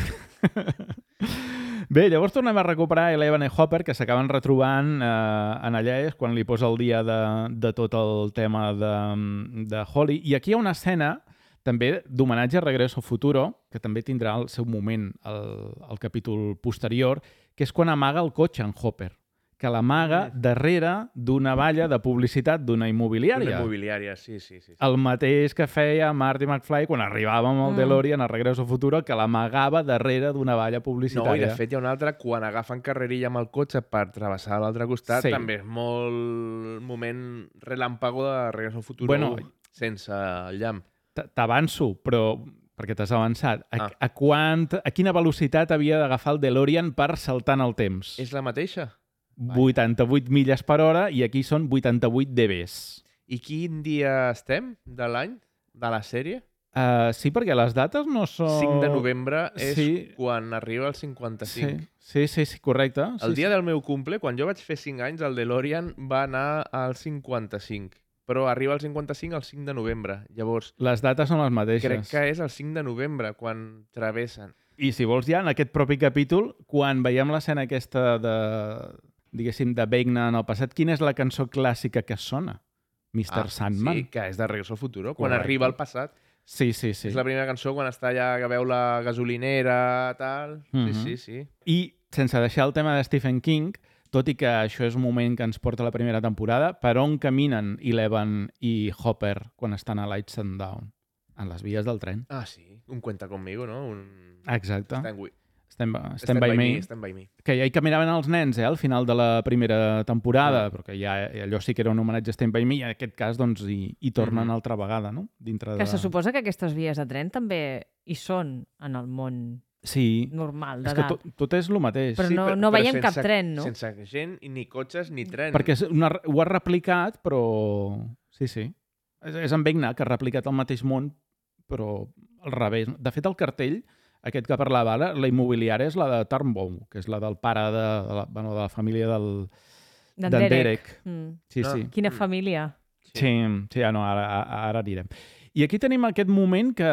Bé, llavors tornem a recuperar Eleven i Hopper, que s'acaben retrobant eh, en allà, és quan li posa el dia de, de tot el tema de, de Holly. I aquí hi ha una escena també d'homenatge a Regreso al Futuro, que també tindrà el seu moment al, al capítol posterior, que és quan amaga el cotxe en Hopper, que l'amaga darrere d'una valla de publicitat d'una immobiliària. Una immobiliària, sí, sí, sí. sí. El mateix que feia Marty McFly quan arribava amb el Mm. DeLorean a Regreso al Futuro, que l'amagava darrere d'una valla No, publicitària. i de fet hi ha una altra, quan agafen carrerilla amb el cotxe per travessar a l'altre costat, Sí. també és molt moment relàmpago de Regreso al Futuro Bueno, sense el llamp. T- T'avanço, però perquè t'has avançat. A, Ah. a, quant, a quina velocitat havia d'agafar el DeLorean per saltar en el temps? És la mateixa? vuitanta-vuit milles per hora i aquí són vuitanta-vuit dBs. I quin dia estem de l'any, de la sèrie? Uh, sí, perquè les dates no són... cinc de novembre és Sí. quan arriba el cinquanta-cinc. Sí, sí, sí, sí correcte. El sí, dia sí. del meu cumple, quan jo vaig fer cinc anys, el DeLorean va anar al cinquanta-cinc. Però arriba al cinquanta-cinc el cinc de novembre. Llavors, Les dates són les mateixes. crec que és el cinc de novembre quan travessen. I si vols ja, en aquest propi capítol, quan veiem l'escena aquesta de, diguéssim, de Vecna en el passat, quina és la cançó clàssica que sona? mister Sandman. Sí, que és de Regreso al Futuro, quan Correcte. arriba al passat. Sí, sí, sí. És la primera cançó quan està allà, que veu la gasolinera, tal... Mhm. Sí, sí, sí. I sense deixar el tema de Stephen King, tot i que això és un moment que ens porta a la primera temporada, per on caminen Eleven i Hopper quan estan a Lights and Down? En les vies del tren. Ah, sí. Un cuenta conmigo, no? Un... Exacte. Stand, wi- Stand, Stand stand by, me. Stand by me. Que ja hi caminaven els nens, eh, al final de la primera temporada, però que ja allò sí que era un homenatge a Stand by me, i en aquest cas doncs, hi, hi tornen Mhm. altra vegada, no? Dintre de... Que se suposa que aquestes vies de tren també hi són en el món Sí, normal, és que d'edat. tot, tot és el mateix. Però Sí, no, però- no però veiem cap sense- tren, no? Sense gent, ni cotxes, ni tren. Perquè és una, ho ha replicat, però... Sí, sí. És, és en Vecna, que ha replicat el mateix món, però al revés. De fet, el cartell, aquest que parlava ara, la immobiliària és la de Turnbow, que és la del pare de, de, la, bueno, de la família del... D'en d'en Derek. Derek. Mm. Sí, Ah. sí. Quina Mm. família. Sí, sí, ja no, ara, ara anirem. I aquí tenim aquest moment que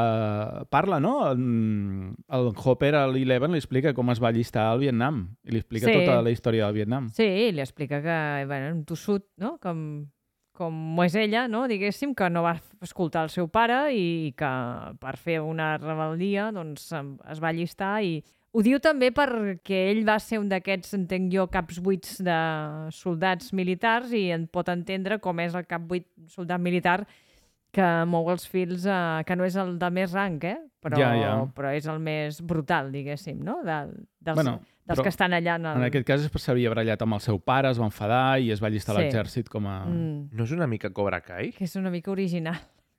eh, parla, no? En- El Hopper a l'Eleven li explica com es va allistar al Vietnam i li explica Sí. tota la història del Vietnam. Sí, li explica que, bueno, un tossut, no? Com, com és ella, no? Diguéssim, que no va escoltar el seu pare i que per fer una rebel·lia doncs, em- es va allistar i ho diu també perquè ell va ser un d'aquests, entenc jo, caps buits de soldats militars i en pot entendre com és el cap buit soldat militar que mou els fils, eh, que no és el de més rang, eh? Però, Ja, ja. però és el més brutal, diguéssim, no? De, dels, Bueno, dels però que estan allà en el... En aquest cas és perquè s'havia barallat amb el seu pare, es va enfadar i es va allistar a Sí. l'exèrcit com a... Mm, No és una mica Cobra Kai? que és una mica original.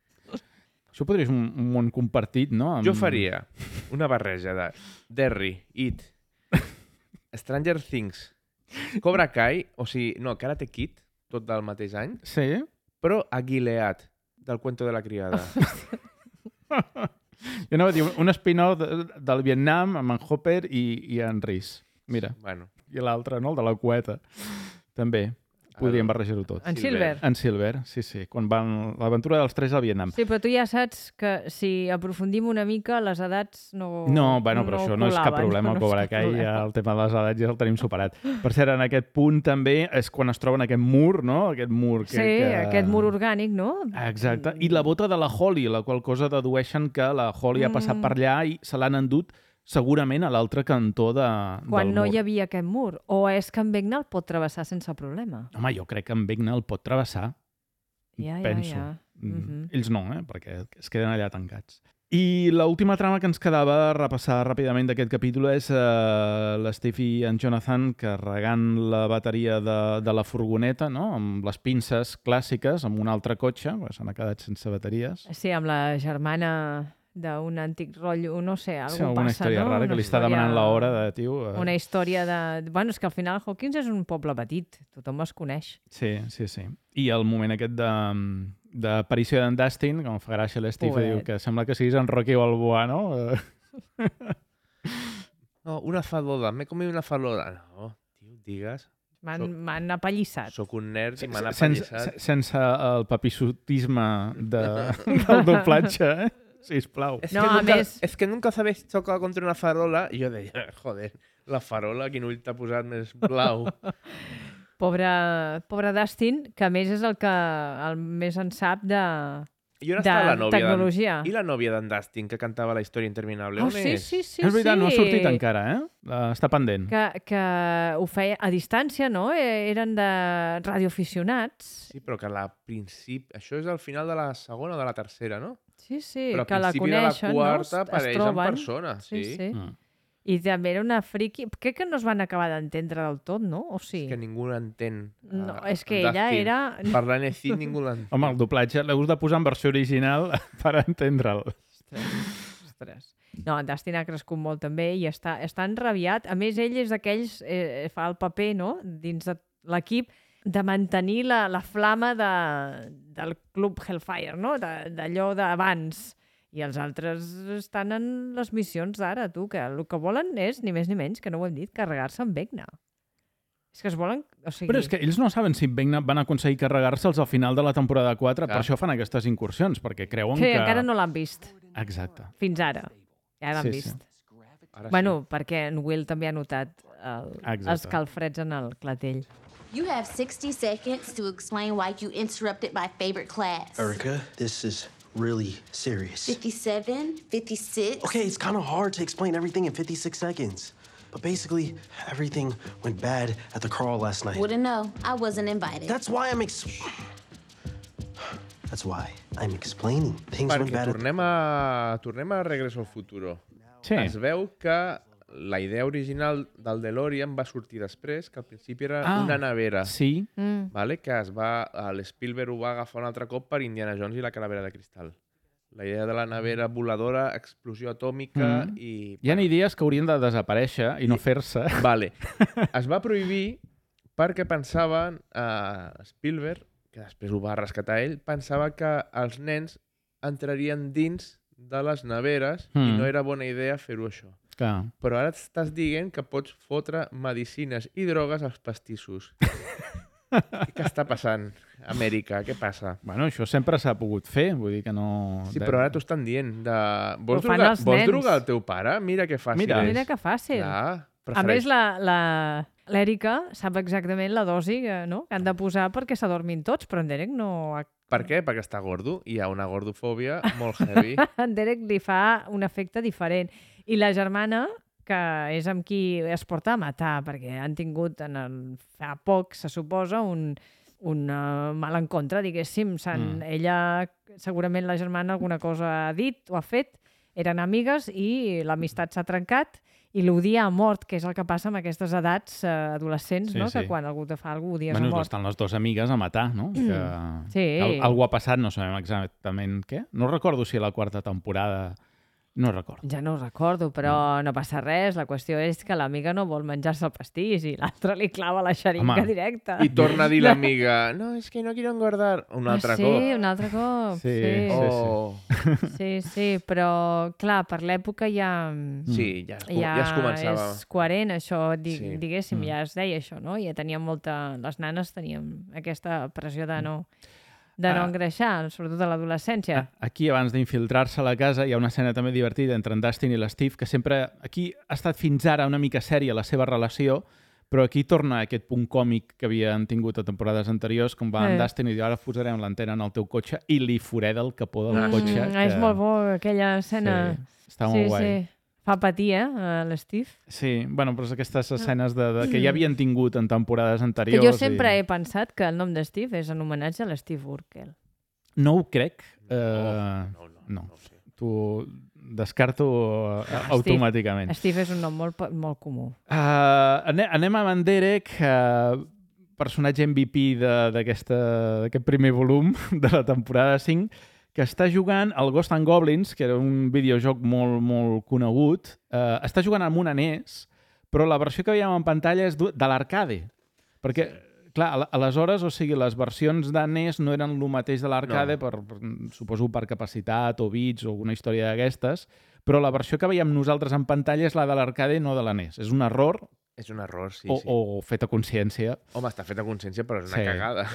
Això podria ser un, un món compartit, no? Amb... Jo faria una barreja de Derry, It, Stranger Things, Cobra Kai, o sigui, no, Karate Kid, tot del mateix any, Sí? però a Gilead, del cuento de la criada. Jo anava a dir un- un spin-off de, del Vietnam amb en Hopper i, i en Rhys. Mira, Bueno, i l'altre, no? El de la cueta. També. Podríem barrejar-ho tot. En Silver. Silver. En Silver, sí, sí. Quan van... L'aventura dels tres al Vietnam. Sí, però tu ja saps que si aprofundim una mica, les edats no No, bueno, però això no és cap col·laben, problema, no és Cobra cap Kai, problema. ja el tema de les edats ja el tenim superat. Per cert, en aquest punt també és quan es troben aquest mur, no? Aquest mur que... Sí, que... aquest mur orgànic, no? Exacte. I la bota de la Holly, la qual cosa dedueixen que la Holly ha passat Mm. per allà i se l'han endut segurament a l'altre cantó de, Quan del no mur. hi havia aquest mur. O és que en Vecna el pot travessar sense problema. Home, jo crec que en Vecna el pot travessar. Ja, ja, penso. ja. Mm, Mhm. Ells no, eh? Perquè es queden allà tancats. I l'última trama que ens quedava a repassar ràpidament d'aquest capítol és uh, l'Steve i en Jonathan carregant la bateria de, de la furgoneta, no? Amb les pinces clàssiques, amb un altre cotxe, perquè se n'ha quedat sense bateries. Sí, amb la germana d'un antic rotllo, no sé, algú Sí, alguna passa, història no? rara, que Una li està història- demanant l'hora de, tio... eh, Una història de... Bueno, és que al final Hawkins és un poble petit, tothom es coneix. Sí, sí, sí. I el moment aquest de, d'aparició d'en Dustin, com fa gràcia l'Steve, Pobret. diu que sembla que siguis en Rocky Balboa, no? No, una faloda, m'he comit una faloda. No, tio, digues. M'han Soc- m'han apallissat. Soc un nerd i m'han sense, apallissat. sense el papissotisme de, del doblatge, eh? Sisplau. Es No, que a nunca, més- És que nunca sabés xocar contra una farola i jo deia, joder, la farola, quin ull t'ha posat més blau. Pobre, pobre Dustin, que a més és el que el més en sap de, I on de està la nòvia? tecnologia. d'en- I la nòvia d'en Dustin, que cantava la història interminable? Oh, On sí, és? sí, sí. és veritat, sí. no ha sortit encara, eh? Uh, està pendent. Que, que ho feia a distància, no? Eh, Eren de radioaficionats. Sí, però que a la principi... Això és al final de la segona o de la tercera, no? Sí, sí, Però al que la principi de la coneixen, quarta no? Es- apareix es en troben. persona, sí. sí. Mm. I també era una friki... Crec que no es van acabar d'entendre del tot, no? O sí? És que ningú l'entén. No, eh, és que en ella Dustin. era... Parlant així ningú l'entén. Home, el doblatge l'heu de posar en versió original per entendre'l. Ostres. No, en Dustin ha crescut molt també i està, està enrabiat. A més, ell és d'aquells... Eh, fa el paper, no?, dins de l'equip, de mantenir la, la flama de, del club Hellfire, no?, De- d'allò d'abans. I els altres estan en les missions d'ara, tu, que el que volen és, ni més ni menys, que no ho hem dit, carregar-se amb Vecna. És que es volen... O sigui... Però és que ells no saben si Vecna van aconseguir carregar-se'ls al final de la temporada quatre, Clar. per això fan aquestes incursions, perquè creuen Sí, que... encara no l'han vist, Exacte. fins ara. Ja l'han Sí, sí. vist. Ara Bueno, perquè en Will també ha notat el, Exacte. els calfreds en el clatell. You have sixty seconds to explain why you interrupted my favorite class. Erica, this is really serious. fifty-seven, fifty-six. Okay, it's kind of hard to explain everything in fifty-six seconds. But basically, everything went bad at the crawl last night. Wouldn't know. I wasn't invited. That's why I'm ex... That's why I'm explaining. Things went Perquè bad at... tornem a, tornem a Regreso al Futuro. Sí. Es veu que la idea original del DeLorean va sortir després, que al principi era Ah, una nevera. Sí. Mm. Vale? Que es va, l'Spielberg ho va agafar un altre cop per Indiana Jones i la calavera de cristal. La idea de la nevera voladora, explosió atòmica Mm. i... Hi ha idees que haurien de desaparèixer i no fer-se. Vale. Es va prohibir perquè pensaven, eh, Spielberg, que després ho va rescatar ell, pensava que els nens entrarien dins de les neveres mm. i Mm. no era bona idea fer-ho això. Clar. Però ara estàs dient que pots fotre medicines i drogues als pastissos. Què està passant, Amèrica? Què passa? Bueno, això sempre s'ha pogut fer, vull dir que no... Sí, però ara t'ho estan dient. De... Vols, Ho fan drogar, els vols nens. drogar el teu pare? Mira que fàcil Mira. és. Mira que fàcil. Clar, A prefereix... més, la, la, l'Èrica sap exactament la dosi que, no? que han de posar perquè s'adormin tots, però en Derek no... Per què? Perquè està gordo. Hi ha una gordofòbia molt heavy. En Derek li fa un efecte diferent. I la germana, que és amb qui es porta a matar, perquè han tingut en el, fa poc, se suposa, un, un uh, mal encontre, diguéssim. Mm. Ella, segurament la germana, alguna cosa ha dit o ha fet, eren amigues i l'amistat s'ha trencat i l'odia a mort, que és el que passa amb aquestes edats eh, adolescents, Sí, no? sí. Que quan algú te fa alguna cosa odies Bueno, a mort. estan les dues amigues a matar, no? Que... Sí. Al, algú ha passat, no sabem exactament què. No recordo si a la quarta temporada... No recordo. Ja no ho recordo, però no passa res. La qüestió és que l'amiga no vol menjar-se el pastís i l'altra li clava la xeringa Home. directa. I torna a dir l'amiga, no, és que no quiero engordar. Un altre ah, sí, cop. un altre cop. Sí, Sí, sí, Oh, sí, sí però clar, per l'època ja... sí, ja, es, ja, Ja es començava. és coherent, això, di Sí. diguéssim, ja es deia això, no? Ja teníem molta... Les nanes teníem aquesta pressió de no, de no Ah. engreixar, sobretot a l'adolescència. Aquí, abans d'infiltrar-se a la casa, hi ha una escena també divertida entre en Dustin i l'Steve, que sempre... Aquí ha estat fins ara una mica sèria la seva relació, però aquí torna aquest punt còmic que havien tingut a temporades anteriors, com va Eh. en Dustin i diu, ara posarem l'antena en el teu cotxe i li foreda el capó del Ah, sí. cotxe. Mm, és molt bo, aquella escena. Sí, està molt sí, guai. sí. Fa patir, eh, a l'Steve. Sí, bueno, però és aquestes escenes de, de, que ja havien tingut en temporades Que anteriors. jo sempre i... he pensat que el nom de Steve és en homenatge a l'Steve Urkel. No ho crec. Uh, no, no, no. no ho sé. T'ho descarto uh, automàticament. Steve és un nom molt, molt comú. Uh, anem, anem amb en Derek, uh, personatge M V P de- d'aquesta- d'aquest primer volum de la temporada cinc, que està jugant al Ghost and Goblins, que era un videojoc molt, molt conegut. Uh, està jugant amb una N E S, però la versió que veiem en pantalla és du- de l'arcade. Perquè, clar, al- aleshores, o sigui, les versions de N E S no eren el mateix de l'arcade, No. per, per, suposo per capacitat o bits o alguna història d'aquestes, però la versió que veiem nosaltres en pantalla és la de l'arcade, no de la N E S. És un error És un error, sí, o, sí. o fet a consciència. Home, està fet a consciència, però és una Sí. cagada.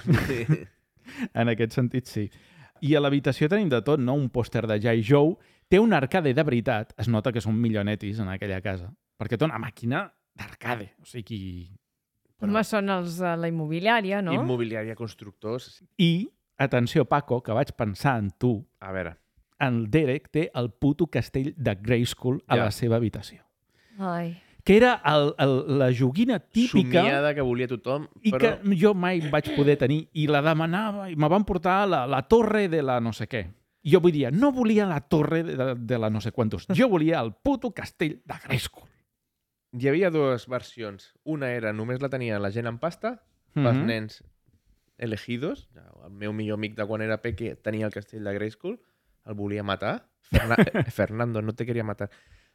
En aquest sentit, sí. I a l'habitació tenim de tot, no? Un pòster de G I. Joe. Té un arcade de veritat. Es nota que són milionetis en aquella casa. Perquè té una màquina d'arcade. O sigui... Home, són els de la immobiliària, no? Immobiliària, constructors... I, atenció, Paco, que vaig pensar en tu, A veure, el Derek té el puto castell de Grayskull a Ja. la seva habitació. Ai. Que era el, el, la joguina típica somiada que volia tothom, i però... que jo mai vaig poder tenir. I la demanava i me van portar a la, la torre de la no sé què. I jo vull dir, no volia la torre de, de la no sé quantos. Jo volia el puto castell de Grayskull. Hi havia dues versions. Una era, només la tenia la gent amb pasta, Mhm. els nens elegidos. El meu millor amic de quan era peque tenia el castell de Grayskull, el volia matar. Ferna Fernando no te quería matar.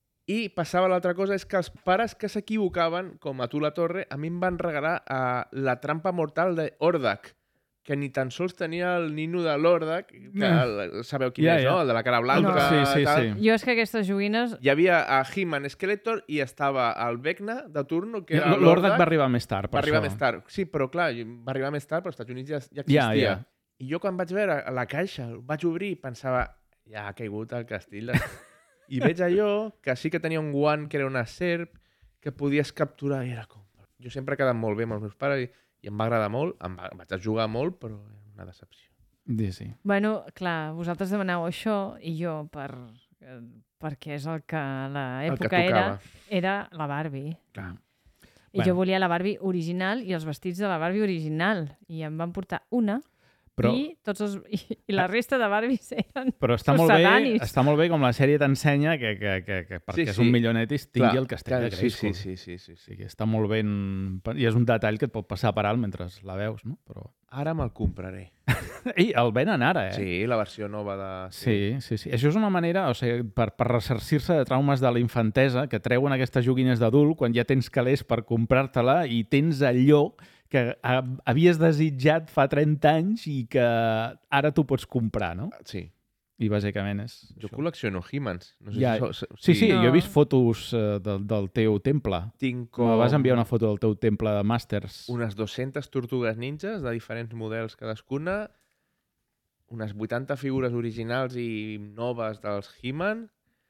I passava l'altra cosa, és que els pares que s'equivocaven, com a tu la torre, a mi em van regalar uh, la trampa mortal de Hordak, que ni tan sols tenia el nino de l'Hordak, que el, sabeu quin Ja, és, ja. no? El de la cara blanca. No. Sí, sí, tal. sí. Jo és que aquestes joguines... Hi havia a He-Man Skeletor i estava el Vecna de turno, que era L'Hordak l'Hordak. va arribar més tard, per Va arribar això. més tard. Sí, però clar, va arribar més tard, però als Estats Units ja, ja Ja, existia. ja. I jo quan vaig veure la caixa, el vaig obrir i pensava, ja ha caigut el castell. I veig allò, que sí que tenia un guant que era una serp, que podies capturar i era com... Jo sempre he quedat molt bé amb els meus pares i, i em va agradar molt, em va, vaig a jugar molt, però era una decepció. Sí, sí. Bueno, clar, vosaltres demaneu això i jo, per, eh, perquè és el que a l'època era, era la Barbie. Clar. I Bueno. jo volia la Barbie original i els vestits de la Barbie original. I em van portar una Però- i, tots els, i, i la resta de Barbies eren Però està molt, bé, succedanis. està molt bé com la sèrie t'ensenya que, que, que, que perquè Sí, és sí. un milionetis tingui Clar, el castell clar, de sí, Grayskull. sí, sí, sí, sí, O sigui, està molt ben... I és un detall que et pot passar per alt mentre la veus, no? Però... Ara me'l compraré. Ei, el venen ara, eh? Sí, la versió nova de... Sí, sí, sí. Això és una manera, o sigui, per, per ressarcir-se de traumes de la infantesa, que treuen aquestes joguines d'adult quan ja tens calés per comprar-te-la i tens allò que ha- havies desitjat fa trenta anys i que ara tu pots comprar, no? Sí. I bàsicament és Jo això. col·lecciono He-Mans. No sé Ja, si so, so, sí, sí, No. jo he vist fotos eh, del, del teu temple. Tinc Com... Me vas enviar una foto del teu temple de Masters. unes dues-centes tortugues ninjas de diferents models cadascuna, unes vuitanta figures originals i noves dels He-Man,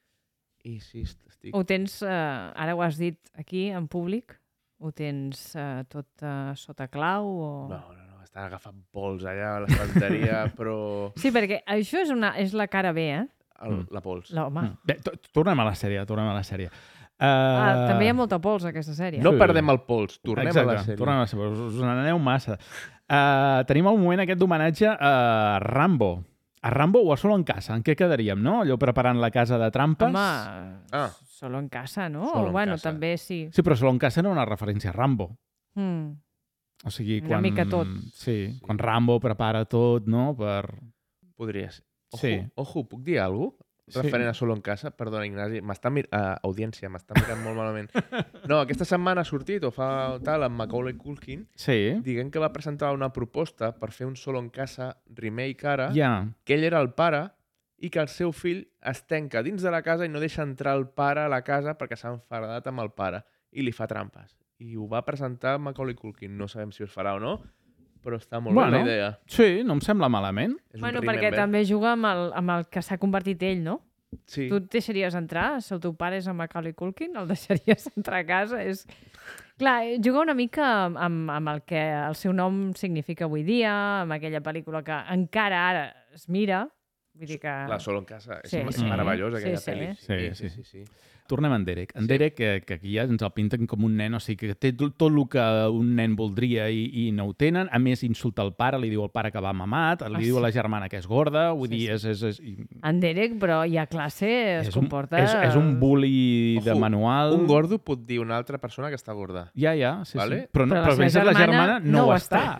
i sí, estic... Ho tens, eh, ara ho has dit aquí, en públic? Ho tens eh, tot eh, sota clau? O... No, no, no, està agafant pols allà a l'estanteria, però... Sí, perquè això és, una, és la cara B, eh? El, Mm. la pols. No, home. Mm. Bé, to- tornem a la sèrie, tornem a la sèrie. Uh... Ah, també hi ha molta pols, a aquesta sèrie. No Sí. perdem el pols, tornem Exacte, a la sèrie. tornem a la sèrie. Us, us n'aneu massa. Uh, tenim el moment aquest d'homenatge a Rambo. A Rambo o a Solo en casa? En què quedaríem, no? Allò preparant la casa de trampes. Home, Ah. solo en casa, no? Solo en bueno, casa. també sí. Sí, però Solo en casa era una referència a Rambo. Mm. O sigui, Una quan... mica tot. Sí, sí, quan Rambo prepara tot, no?, per... Podria ser. Ojo, Sí. ojo, puc dir alguna cosa? Sí. Referent a Solo en casa, perdona Ignasi, m'està mir... uh, audiència, m'està mirant molt malament. No, aquesta setmana ha sortit, o fa tal, amb Macaulay Culkin, Sí, dient que va presentar una proposta per fer un Solo en casa remake ara, ja. que ell era el pare i que el seu fill es tanca dins de la casa i no deixa entrar el pare a la casa perquè s'ha enfadat amb el pare i li fa trampes. I ho va presentar Macaulay Culkin. No sabem si es farà o no, però està molt Bueno, bé la idea. Sí, no em sembla malament. És un Bueno, remember. perquè també juga amb el, amb el que s'ha convertit ell, no? Sí. Tu et deixaries entrar? Si el teu pare és en Macaulay Culkin, el deixaries entrar a casa? És... Clar, juga una mica amb, amb, amb el que el seu nom significa avui dia, amb aquella pel·lícula que encara ara es mira. Vull dir que... La Solo en casa. És, Sí, és sí. meravellosa, aquella Sí, sí. pel·li. Sí, sí. sí, sí. Tornem a en Derek. En Sí. Derek, que, que aquí ja ens el pinten com un nen, o sigui, que té tot, tot el que un nen voldria i, i no ho tenen. A més, insulta el pare, li diu al pare que va mamat, li Ah, diu sí. a la germana que és gorda, vull Sí, dir, sí. és... és, és, i- En Derek, però hi ha classe, es és un, comporta... és, és un bully de Ojo, manual. Un gordo pot dir una altra persona que està gorda. Ja, ja, sí, Vale? sí. Però, no, Però però, la però seva la germana germana no, no ho ho està.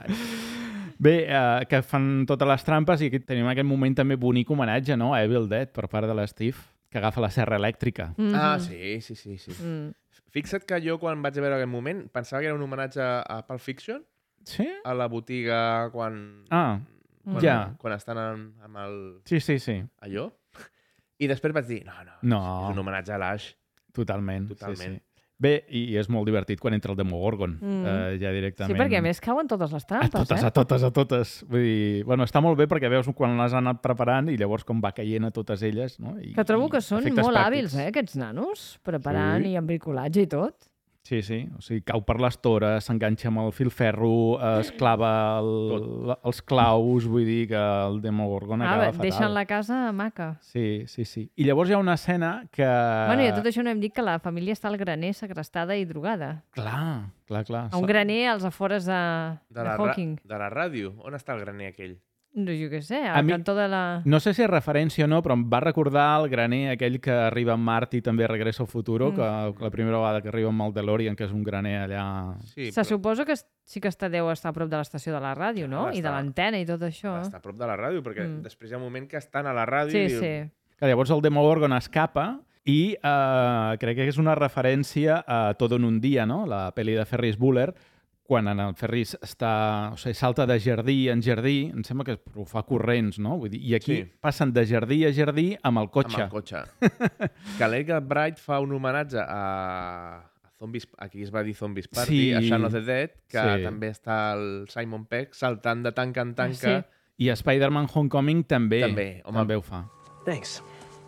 Bé, eh, que fan totes les trampes i aquí tenim aquest moment també bonic homenatge, no?, a Evil Dead per part de l'Steve, que agafa la serra elèctrica. Mhm. Ah, sí, sí, sí. sí. Mm. Fixa't que jo, quan vaig veure aquest moment, pensava que era un homenatge a Pulp Fiction, Sí? a la botiga quan... Ah, quan, ja. Quan estan amb, amb el... Sí, sí, sí. Allò. I després vaig dir, no, no, No. és un homenatge a l'Ash. Totalment. Totalment. Sí, sí. Bé, i és molt divertit quan entra el Demogorgon, Mm. eh, ja directament. Sí, perquè a més cauen totes les A trampes, totes, eh? a totes, a totes. Vull dir, bueno, està molt bé perquè veus quan les han anat preparant i llavors com va caient a totes elles, no? I, Que trobo que i són efectes molt pràctics. hàbils, eh, aquests nanos, preparant Sí. i amb bricolatge i tot. Sí, sí. O sigui, cau per les tores, s'enganxa amb el filferro, es clava el, els claus, vull dir que el Demogorgon Ah, acaba fatal. deixen la casa maca. Sí, sí, sí. I llavors hi ha una escena que... Bueno, i a tot això no hem dit que la família està al graner segrestada i drogada. Clar, clar, clar. A un graner als afores de, De de la, ra Hawking. de la ràdio. On està el graner aquell? No, jo què sé, A al mi- cantó de la... No sé si és referència o no, però em va recordar el graner aquell que arriba amb Mart i també regressa al futuro, Mm. que, que la primera vegada que arriba amb el DeLorean, que és un graner allà... Sí, Se suposa que es- sí que està, deu estar a prop de l'estació de la ràdio, no? Clar, I de està- l'antena i tot això. Està a prop de la ràdio, perquè Mm. després hi ha un moment que estan a la ràdio Sí, i diu, sí. Que llavors el Demogorgon escapa i eh, crec que és una referència a Todo en un dia, no? La pel·li de Ferris Bueller, quan en el Ferris està, o sigui, salta de jardí en jardí, em sembla que ho fa corrents, no? Vull dir, i aquí Sí. passen de jardí a jardí amb el cotxe. amb el cotxe. Que l'Edgar Bright fa un homenatge a, a Zombies, aquí es va dir Zombies Party, Sí. a Shaun of the Dead, que Sí. també està el Simon Pegg saltant de tanca en tanca. I a Spider-Man Homecoming també, També, home. també ho fa. Thanks.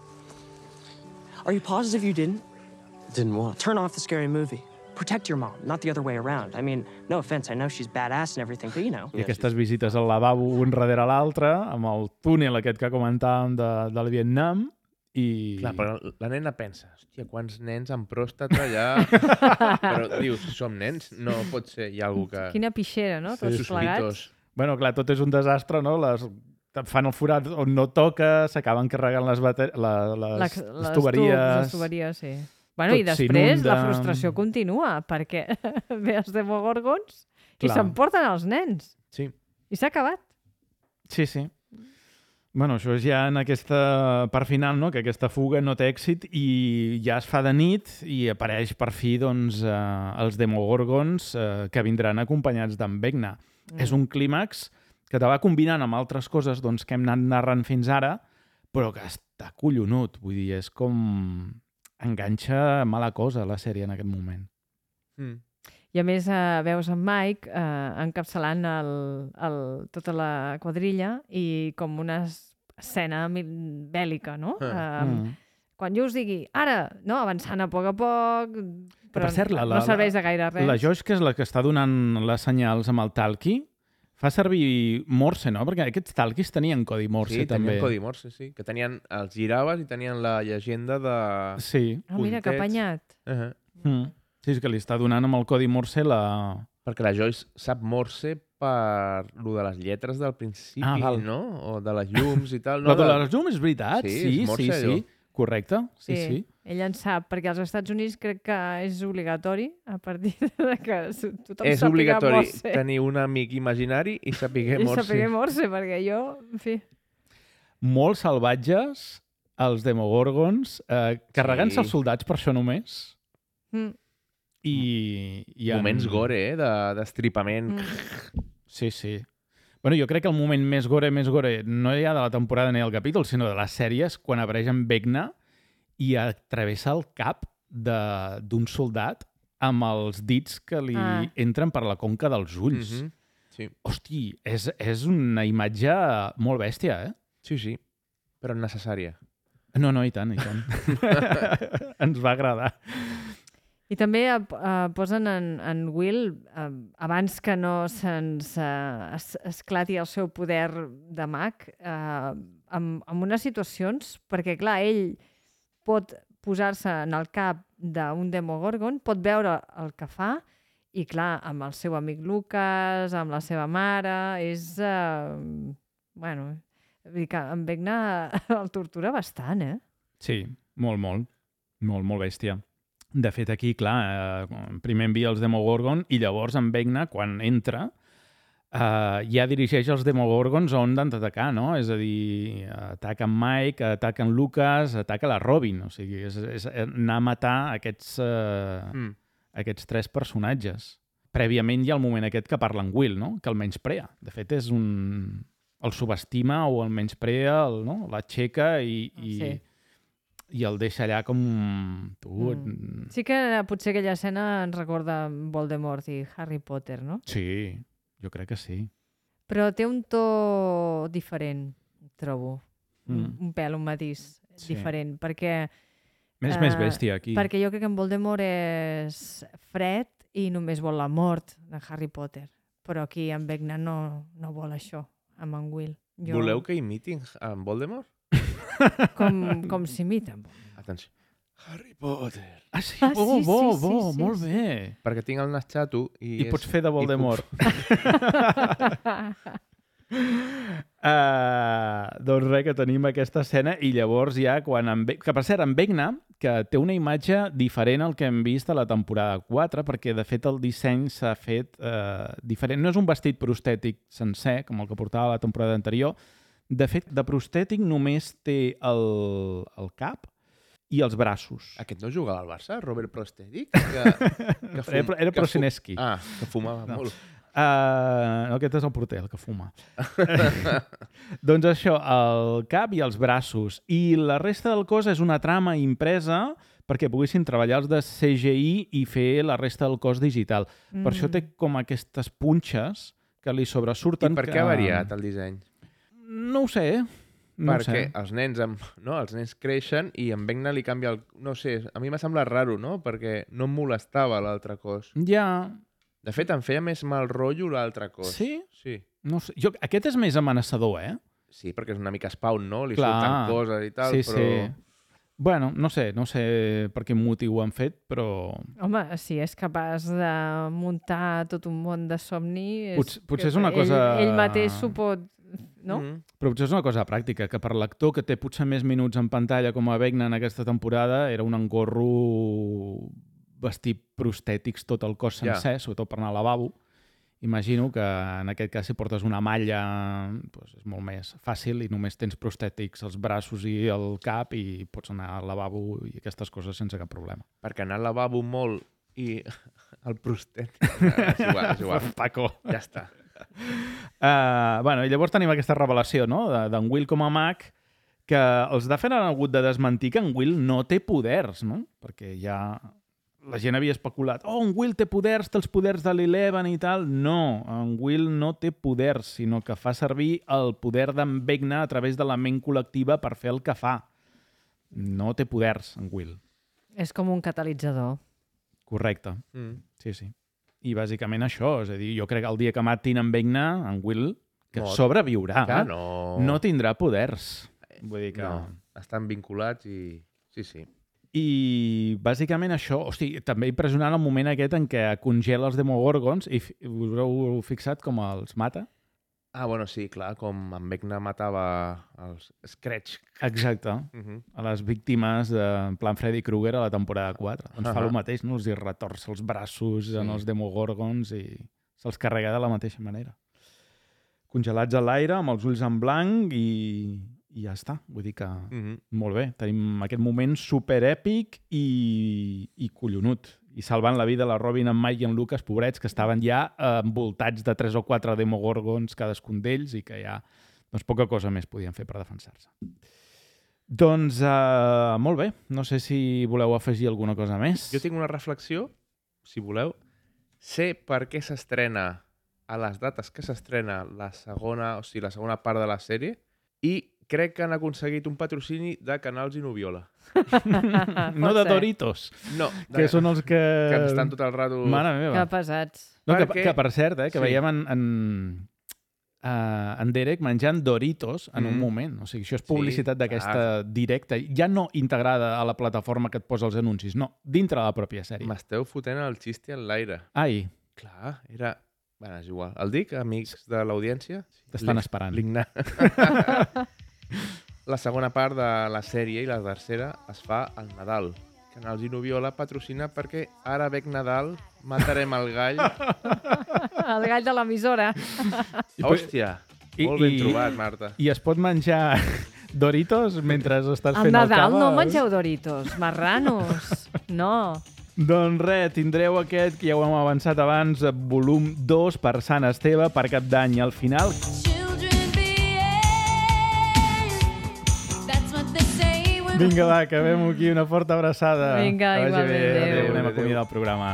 Are you positive you didn't? Didn't what? Turn off the scary movie. Protect your mom, not the other way around. I mean, no offense, I know she's badass and everything, but you know. I aquestes visites al lavabo un darrere l'altre, amb el túnel aquest que comentàvem de, del Vietnam, i... Clar, però la nena pensa, hòstia, quants nens amb pròstata allà... però dius, som nens? No pot ser, hi ha algú que... Quina pixera, no? Tots plegats. Bueno, clar, tot és un desastre, no? Les, fan el forat on no toca, s'acaben carregant les, bate... la, les, Les, les tuberies... Tubs, les tuberies, sí. Bueno, Tot i després s'inunda. la frustració continua, perquè ve els Demogorgons i Clar. s'emporten els nens. Sí. I s'ha acabat. Sí, sí. Bueno, això és ja en aquesta part final, no? Que aquesta fuga no té èxit i ja es fa de nit i apareix per fi doncs, eh, els Demogorgons eh, que vindran acompanyats d'en Vecna. Mm. És un clímax que te va combinant amb altres coses doncs, que hem anat narrant fins ara, però que està collonut. Vull dir, és com... enganxa mala cosa la sèrie en aquest moment. Mm. I a més eh, veus en Mike eh, encapçalant el, el, tota la quadrilla i com una escena mil- bèl·lica, no? Ah. Eh, Mm. Quan jo us digui, ara, no? Avançant a poc a poc, però Per cert, la, la, no serveix de gaire res. La Joyce, que és la que està donant les senyals amb el talqui, fa servir Morse, no? Perquè aquests talquis tenien codi Morse, Sí, també. tenien codi Morse, sí. Que tenien, els giraves i tenien la llegenda de... Sí. Ah, mira, que apanyat. Uh -huh. Mm. Sí, és que li està donant amb el codi Morse la... Perquè la Joyce sap Morse per lo de les lletres del principi, Ah, val. no? O de les llums i tal. No, No, de les llums és veritat, Sí, sí, és Morse, sí, allò. sí. Correcte, sí, sí. Sí, ell en sap, perquè als Estats Units crec que és obligatori, a partir de que tothom És sàpiga obligatori Morse. tenir un amic imaginari i saber I Morse. saber Morse, perquè jo, en fi... Molt salvatges, els Demogorgons, eh, carregant-se Sí. els soldats per això només. Mm. I... i en- Moments gore, eh? De- D'estripament. Mm. Sí, sí. Bueno, jo crec que el moment més gore, més gore, no ja de la temporada ni del capítol, sinó de les sèries, quan apareix en Vecna i travessa el cap de- d'un soldat amb els dits que li Ah. entren per la conca dels ulls. Mhm. Sí. Hosti, és, és una imatge molt bèstia, eh? Sí, sí. Però necessària. No, no, i tant, i tant. Ens va agradar. I també eh, eh, posen en, en Will, eh, abans que no se'ns eh, es, esclati el seu poder de mag, eh, amb, amb unes situacions, perquè clar, ell pot posar-se en el cap d'un Demogorgon, pot veure el que fa, i clar, amb el seu amic Lucas, amb la seva mare, és... Eh, bueno, vull dir que en Vecna el tortura bastant, eh? Sí, molt, molt. Molt, molt bèstia. De fet, aquí, clar, eh, primer envia els Demogorgon i llavors en Vecna, quan entra, eh, ja dirigeix els Demogorgons on han d'atacar, no? És a dir, ataca en Mike, ataca en Lucas, ataca la Robin. O sigui, és, és anar a matar aquests, eh, Mm. aquests tres personatges. prèviament hi ha el moment aquest que parla en Will, no? Que el menysprea. De fet, és un... el subestima o el menysprea, el, no? L'aixeca i, i, Sí. i el deixa allà com... Tu, Mm. Sí que potser aquella escena ens recorda Voldemort i Harry Potter, no? Sí, jo crec que sí. Però té un to diferent, trobo. Un, Mm. un pèl, un matís Sí. diferent, perquè... Més, eh, més bèstia, aquí. Perquè jo crec que en Voldemort és fred i només vol la mort de Harry Potter. Però aquí en Vecna no, no vol això, amb en Will. Jo... Voleu que imitin en Voldemort? Com, com s'imita. Atenció. Harry Potter. Ah, sí? Ah, Bo, sí, bo, sí, bo, sí, molt sí. bé. Perquè tinc el nas xato i... I és... pots fer de i puc- Voldemort. Uh, doncs res, que tenim aquesta escena i llavors ja quan... En Ve... Que per cert, en Vecna, que té una imatge diferent al que hem vist a la temporada quatre, perquè de fet el disseny s'ha fet uh, diferent. No és un vestit prostètic sencer, com el que portava la temporada anterior. De fet, de prostètic només té el, el cap i els braços. Aquest no jugava al Barça, Robert Prosthetic? Que, que Era, era que Prosineski. Ah, que fumava No. molt. Uh, no, aquest és el porter, el que fuma. Doncs això, el cap i els braços. I la resta del cos és una trama impresa perquè poguessin treballar els de C G I i fer la resta del cos digital. Mm. Per això té com aquestes punxes que li sobresurten. I per que... què ha variat el disseny? No ho sé. No ho Perquè sé. els nens, amb, no, els nens creixen i en Vecna li canvia el... No sé, a mi m'ha semblat raro, no? Perquè no em molestava l'altre cos. Ja... De fet, em feia més mal rotllo l'altre cos. Sí? Sí. No sé. Jo, aquest és més amenaçador, eh? Sí, perquè és una mica Spawn, no? Li Clar. surten coses i tal, sí, però... Sí. Bueno, no sé, no sé per quin motiu ho han fet, però... Home, si és capaç de muntar tot un món de somni... És Potser, potser que és una ell, cosa... Ell mateix s'ho pot... No? Mm. Però potser és una cosa pràctica, que per l'actor que té potser més minuts en pantalla com a Vecna en aquesta temporada era un engorro vestir prostètics tot el cos sencer, yeah. sobretot per anar al lavabo. Imagino que en aquest cas si portes una malla doncs és molt més fàcil i només tens prostètics als braços i al cap i pots anar al lavabo i aquestes coses sense cap problema. Perquè anar al lavabo molt i el prostètic... És igual, és igual. Paco. Ja està. Uh, bueno, i llavors tenim aquesta revelació, no?, d'en Will com a mag, que els Duffer han hagut de desmentir que en Will no té poders, no? Perquè ja la gent havia especulat, oh, en Will té poders, té els poders de l'Eleven i tal. No, en Will no té poders, sinó que fa servir el poder d'en Vecna a través de la ment col·lectiva per fer el que fa. No té poders, en Will. És com un catalitzador. Correcte. Mm. Sí, sí. I bàsicament això, és a dir, jo crec que el dia que matin en Vecna, en Will, que No, sobreviurà, que no. no tindrà poders. Vull dir que... No, estan vinculats i... Sí, sí. I bàsicament això, hosti, també impressionant el moment aquest en què congela els Demogorgons i fi- us heu fixat com els mata? Ah, bueno, sí, clar, com en Vecna matava els Scratch. Exacte. Uh -huh. A les víctimes de, en plan Freddy Krueger a la temporada quatre. Doncs fa Ahà. el mateix, no? Els hi retorça els braços Sí. en els Demogorgons i se'ls carrega de la mateixa manera. Congelats a l'aire, amb els ulls en blanc i, i ja està. Vull dir que Uh -huh. molt bé. Tenim aquest moment superèpic i, i collonut. I salvant la vida la Robin, en Mike i en Lucas, pobrets, que estaven ja eh, envoltats de tres o quatre Demogorgons cadascun d'ells i que ja doncs, poca cosa més podien fer per defensar-se. Doncs eh, molt bé. No sé si voleu afegir alguna cosa més. Jo tinc una reflexió, si voleu. Sé per què s'estrena a les dates que s'estrena la segona, o sigui, la segona part de la sèrie i crec que han aconseguit un patrocini de Canals i Noviola. No de Doritos, No. De, que són els que... Que estan tot el rato... Mare meva. Que pesats. No, que, Perquè- que per cert, eh, que Sí. veiem en, en, uh, en Derek menjant Doritos en mm. un Mm. moment. O sigui, això és Sí, publicitat d'aquesta clar. directa, ja no integrada a la plataforma que et posa els anuncis, no, dintre de la pròpia sèrie. M'esteu fotent el xiste en l'aire. Ai, Clar, era... Bueno, és igual. El dic, amics de l'audiència? t'estan L'Ig- esperant. L'Ignat. La segona part de la sèrie i la tercera es fa al Nadal. Canals i Noviola patrocina perquè ara bec Nadal, matarem el gall. El gall de l'emissora. Hòstia, I- molt ben i- trobat, Marta. I es pot menjar Doritos mentre estàs Al fent el Nadal cava? no mengeu Doritos, marranos. No. Doncs res, tindreu aquest, que ja ho hem avançat abans, volum dos per Sant Esteve, per Cap d'Any. Al final... Vinga, va, acabem aquí. Una forta abraçada. Vinga, igualment. Adéu. Adéu. Anem a acomiadar el programa.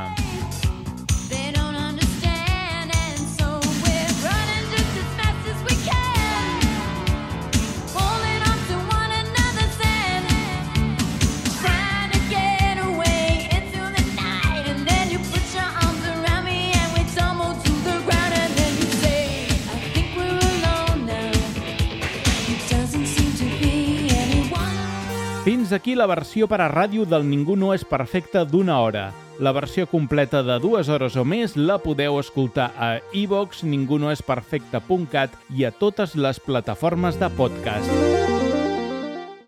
Fins aquí la versió per a ràdio del Ningú no és perfecte d'una hora. La versió completa de dues hores o més la podeu escoltar a iVox, ningunoesperfecte punt cat i a totes les plataformes de podcast.